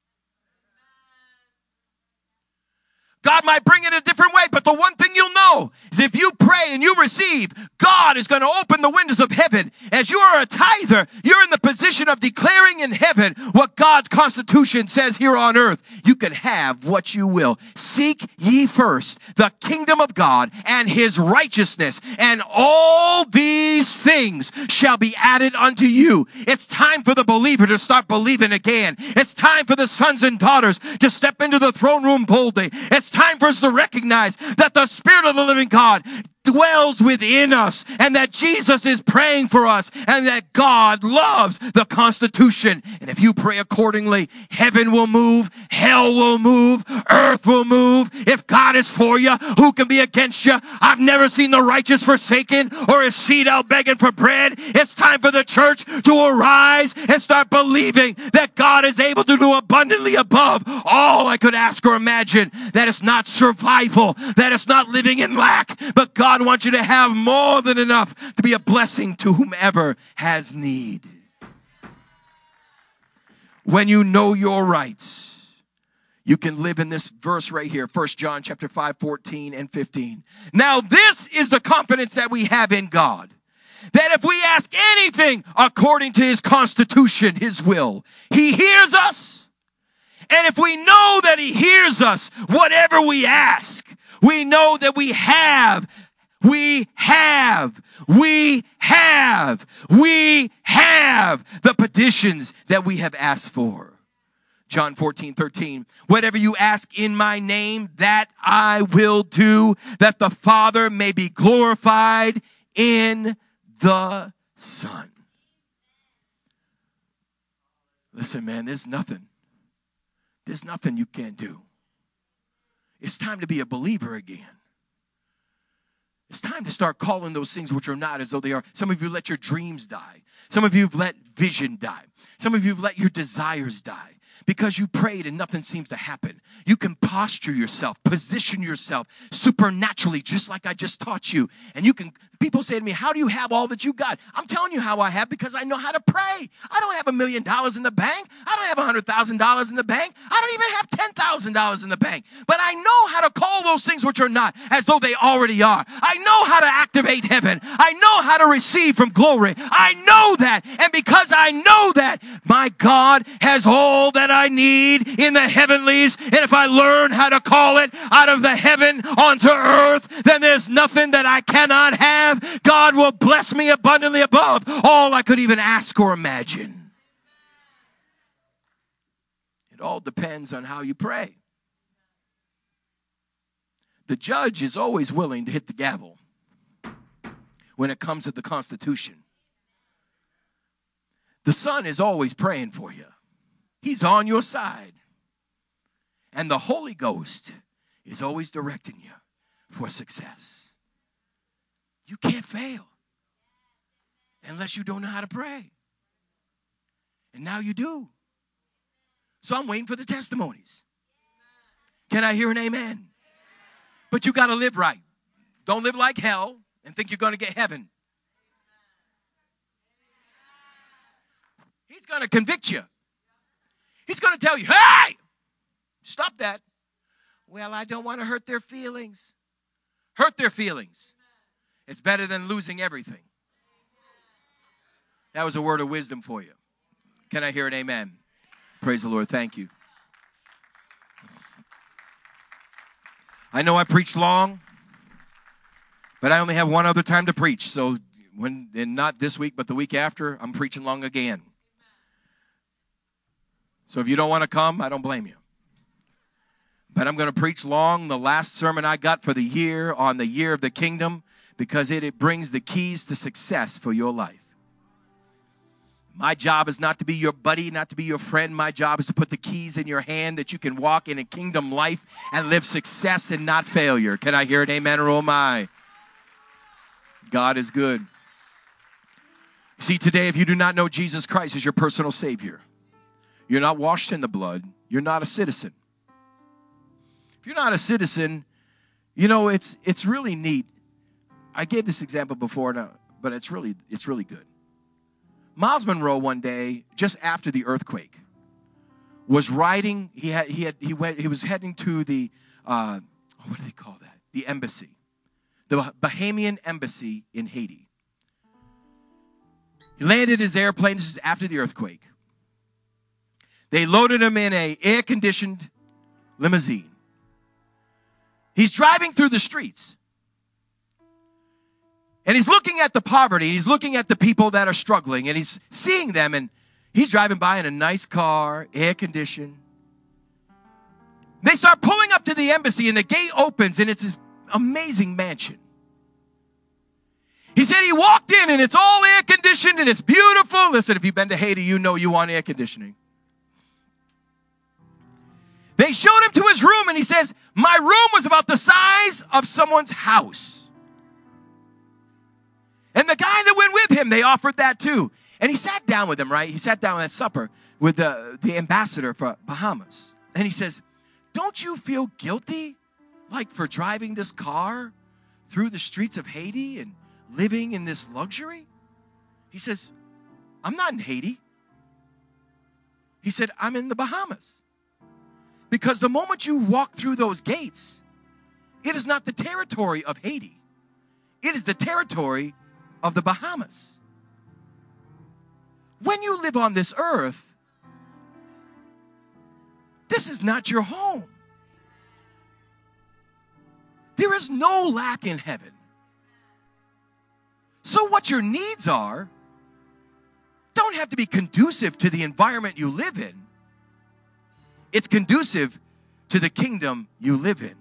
God might bring it a different way, but the one thing you'll know is if you pray and you receive, God is going to open the windows of heaven. As you are a tither, you're in the position of declaring in heaven what God's constitution says here on earth. You can have what you will. Seek ye first the kingdom of God and his righteousness, and all these things shall be added unto you. It's time for the believer to start believing again. It's time for the sons and daughters to step into the throne room boldly. It's time for us to recognize that the Spirit of the living God dwells within us, and that Jesus is praying for us, and that God loves the Constitution. And if you pray accordingly, heaven will move, hell will move, earth will move. If God is for you, who can be against you? I've never seen the righteous forsaken or his seed out begging for bread. It's time for the church to arise and start believing that God is able to do abundantly above all I could ask or imagine. That it's not survival, that it's not living in lack, but God God wants you to have more than enough to be a blessing to whomever has need. When you know your rights, you can live in this verse right here, First John chapter five, fourteen and fifteen. Now this is the confidence that we have in God, that if we ask anything according to his constitution, his will, he hears us. And if we know that he hears us, whatever we ask, we know that we have We have, we have, we have the petitions that we have asked for. John fourteen, thirteen, whatever you ask in my name, that I will do, that the Father may be glorified in the Son. Listen, man, there's nothing. There's nothing you can't do. It's time to be a believer again. It's time to start calling those things which are not as though they are. Some of you let your dreams die. Some of you have let vision die. Some of you have let your desires die because you prayed and nothing seems to happen. You can posture yourself, position yourself supernaturally, just like I just taught you. And you can, people say to me, how do you have all that you got? I'm telling you how I have, because I know how to pray. I don't have a million dollars in the bank. I don't have a hundred thousand dollars in the bank. I don't even have ten thousand dollars in the bank. But I know how to call those things which are not as though they already are. I know how to activate heaven. I know how to receive from glory. I know that. And because I know that, my God has all that I need in the heavenlies. And if I learn how to call it out of the heaven onto earth, then there's nothing that I cannot have. God will bless me abundantly above all I could even ask or imagine. It all depends on how you pray. The judge is always willing to hit the gavel when it comes to the Constitution. The Son is always praying for you. He's on your side. And the Holy Ghost is always directing you for success. You can't fail unless you don't know how to pray. And now you do. So I'm waiting for the testimonies. Can I hear an amen? But you got to live right. Don't live like hell and think you're going to get heaven. He's going to convict you. He's going to tell you, hey, stop that. Well, I don't want to hurt their feelings. Hurt their feelings. It's better than losing everything. That was a word of wisdom for you. Can I hear an amen? Praise the Lord. Thank you. I know I preached long, but I only have one other time to preach. So when, and not this week, but the week after, I'm preaching long again. So if you don't want to come, I don't blame you. But I'm going to preach long, the last sermon I got for the year on the year of the kingdom, because it, it brings the keys to success for your life. My job is not to be your buddy, not to be your friend. My job is to put the keys in your hand that you can walk in a kingdom life and live success and not failure. Can I hear an amen or oh my? God is good. See, today, if you do not know Jesus Christ as your personal Savior, you're not washed in the blood, you're not a citizen. If you're not a citizen, you know, it's it's really neat. I gave this example before, but it's really it's really good. Miles Monroe one day, just after the earthquake, was riding. He had he had he went. He was heading to the uh, what do they call that? The embassy, the Bahamian embassy in Haiti. He landed his airplane. This is after the earthquake. They loaded him in a air-conditioned limousine. He's driving through the streets. And he's looking at the poverty. He's looking at the people that are struggling. And he's seeing them. And he's driving by in a nice car, air-conditioned. They start pulling up to the embassy. And the gate opens. And it's this amazing mansion. He said he walked in. And it's all air-conditioned. And it's beautiful. Listen, if you've been to Haiti, you know you want air conditioning. They showed him to his room. And he says, my room was about the size of someone's house. And the guy that went with him, they offered that too. And he sat down with him, right? He sat down at supper with the, the ambassador for Bahamas. And he says, don't you feel guilty, like, for driving this car through the streets of Haiti and living in this luxury? He says, I'm not in Haiti. He said, I'm in the Bahamas. Because the moment you walk through those gates, it is not the territory of Haiti. It is the territory of the Bahamas. When you live on this earth, this is not your home. There is no lack in heaven. So what your needs are don't have to be conducive to the environment you live in. It's conducive to the kingdom you live in.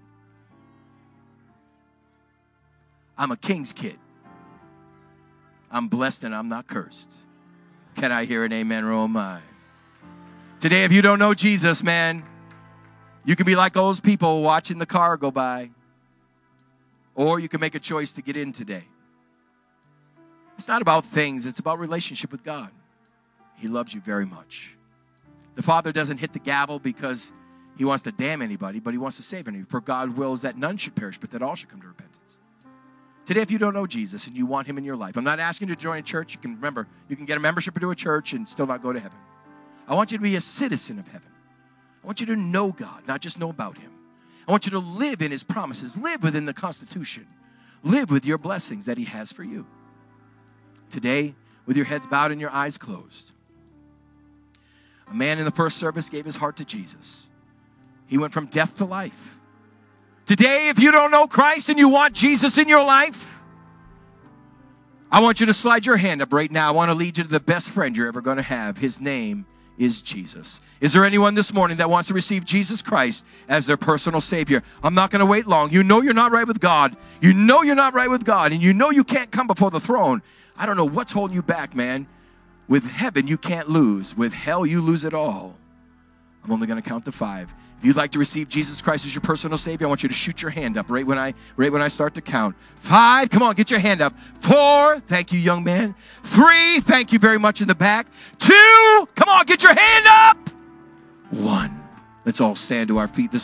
I'm a king's kid. I'm blessed and I'm not cursed. Can I hear an amen or oh my? Today, if you don't know Jesus, man, you can be like those people watching the car go by. Or you can make a choice to get in today. It's not about things. It's about relationship with God. He loves you very much. The Father doesn't hit the gavel because he wants to damn anybody, but he wants to save anybody. For God wills that none should perish, but that all should come to repentance. Today, if you don't know Jesus and you want him in your life, I'm not asking you to join a church. You can remember, you can get a membership into a church and still not go to heaven. I want you to be a citizen of heaven. I want you to know God, not just know about him. I want you to live in his promises, live within the Constitution, live with your blessings that he has for you. Today, with your heads bowed and your eyes closed, a man in the first service gave his heart to Jesus. He went from death to life. Today, if you don't know Christ and you want Jesus in your life, I want you to slide your hand up right now. I want to lead you to the best friend you're ever going to have. His name is Jesus. Is there anyone this morning that wants to receive Jesus Christ as their personal Savior? I'm not going to wait long. You know you're not right with God. You know you're not right with God, and you know you can't come before the throne. I don't know what's holding you back, man. With heaven, you can't lose. With hell, you lose it all. I'm only going to count to five. If you'd like to receive Jesus Christ as your personal Savior, I want you to shoot your hand up right when I right when I start to count. Five, come on, get your hand up. Four, thank you, young man. Three, thank you very much in the back. Two, come on, get your hand up. One, let's all stand to our feet this